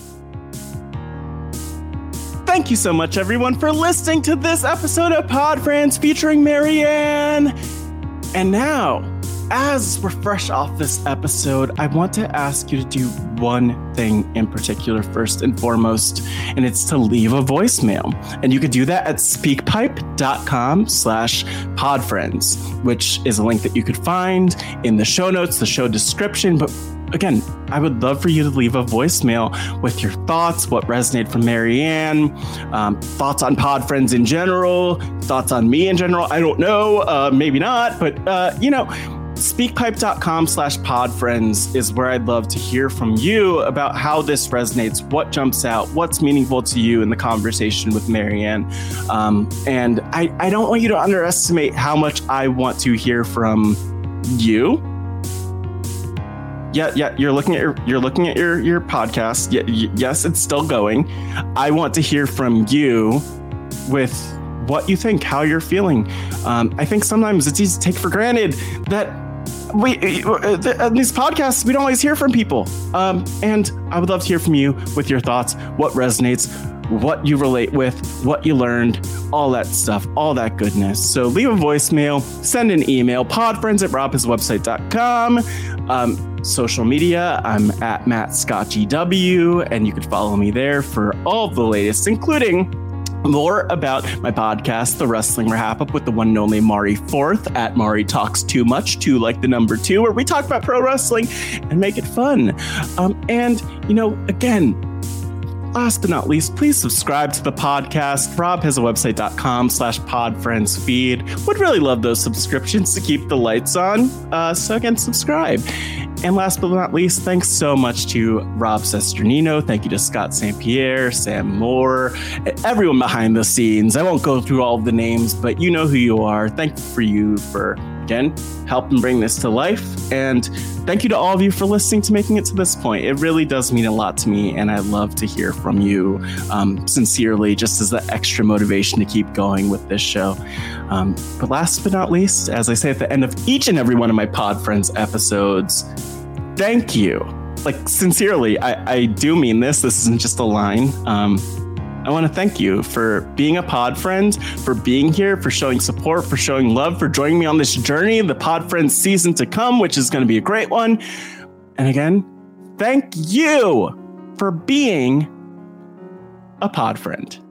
Thank you so much, everyone, for listening to this episode of Pod Friends featuring Marianne. And now, as we're fresh off this episode, I want to ask you to do one thing in particular first and foremost, and it's to leave a voicemail. And you could do that at speakpipe.com slash podfriends, which is a link that you could find in the show notes, the show description. But again, I would love for you to leave a voicemail with your thoughts, what resonated from Marianne, um, thoughts on Pod Friends in general, thoughts on me in general. I don't know, uh, maybe not, but uh, you know, speakpipe.com slash podfriends is where I'd love to hear from you about how this resonates, what jumps out, what's meaningful to you in the conversation with Marianne. Um, and I, I don't want you to underestimate how much I want to hear from you. Yeah, yeah, you're looking at your you're looking at your your podcast. Yeah, y- yes, it's still going. I want to hear from you with what you think, how you're feeling. Um, I think sometimes it's easy to take for granted that we uh, these podcasts, we don't always hear from people. Um, and I would love to hear from you with your thoughts, what resonates, what you relate with, what you learned, all that stuff, all that goodness. So leave a voicemail, send an email, podfriends at rob his website dot com. Um, social media, I'm at Matt Scott G W, and you can follow me there for all the latest, including more about my podcast, The Wrestling Wrap Up, with the one and only Mari Forth at Mari Talks Too Much, two like the number two, where we talk about pro wrestling and make it fun. Um, and, you know, again, last but not least, please subscribe to the podcast. Rob has a website.com slash podfriendsfeed. Would really love those subscriptions to keep the lights on. Uh, so again, subscribe. And last but not least, thanks so much to Rob Sesternino. Thank you to Scott Saint Pierre, Sam Moore, everyone behind the scenes. I won't go through all of the names, but you know who you are. Thank you for you for, again, helping bring this to life. And thank you to all of you for listening to making it to this point. It really does mean a lot to me, and I love to hear from you um, sincerely, just as the extra motivation to keep going with this show. Um, but last but not least, as I say at the end of each and every one of my Pod Friends episodes, thank you. Like, sincerely, I, I do mean this. This isn't just a line. Um, I want to thank you for being a pod friend, for being here, for showing support, for showing love, for joining me on this journey, the Pod Friends season to come, which is going to be a great one. And again, thank you for being a pod friend.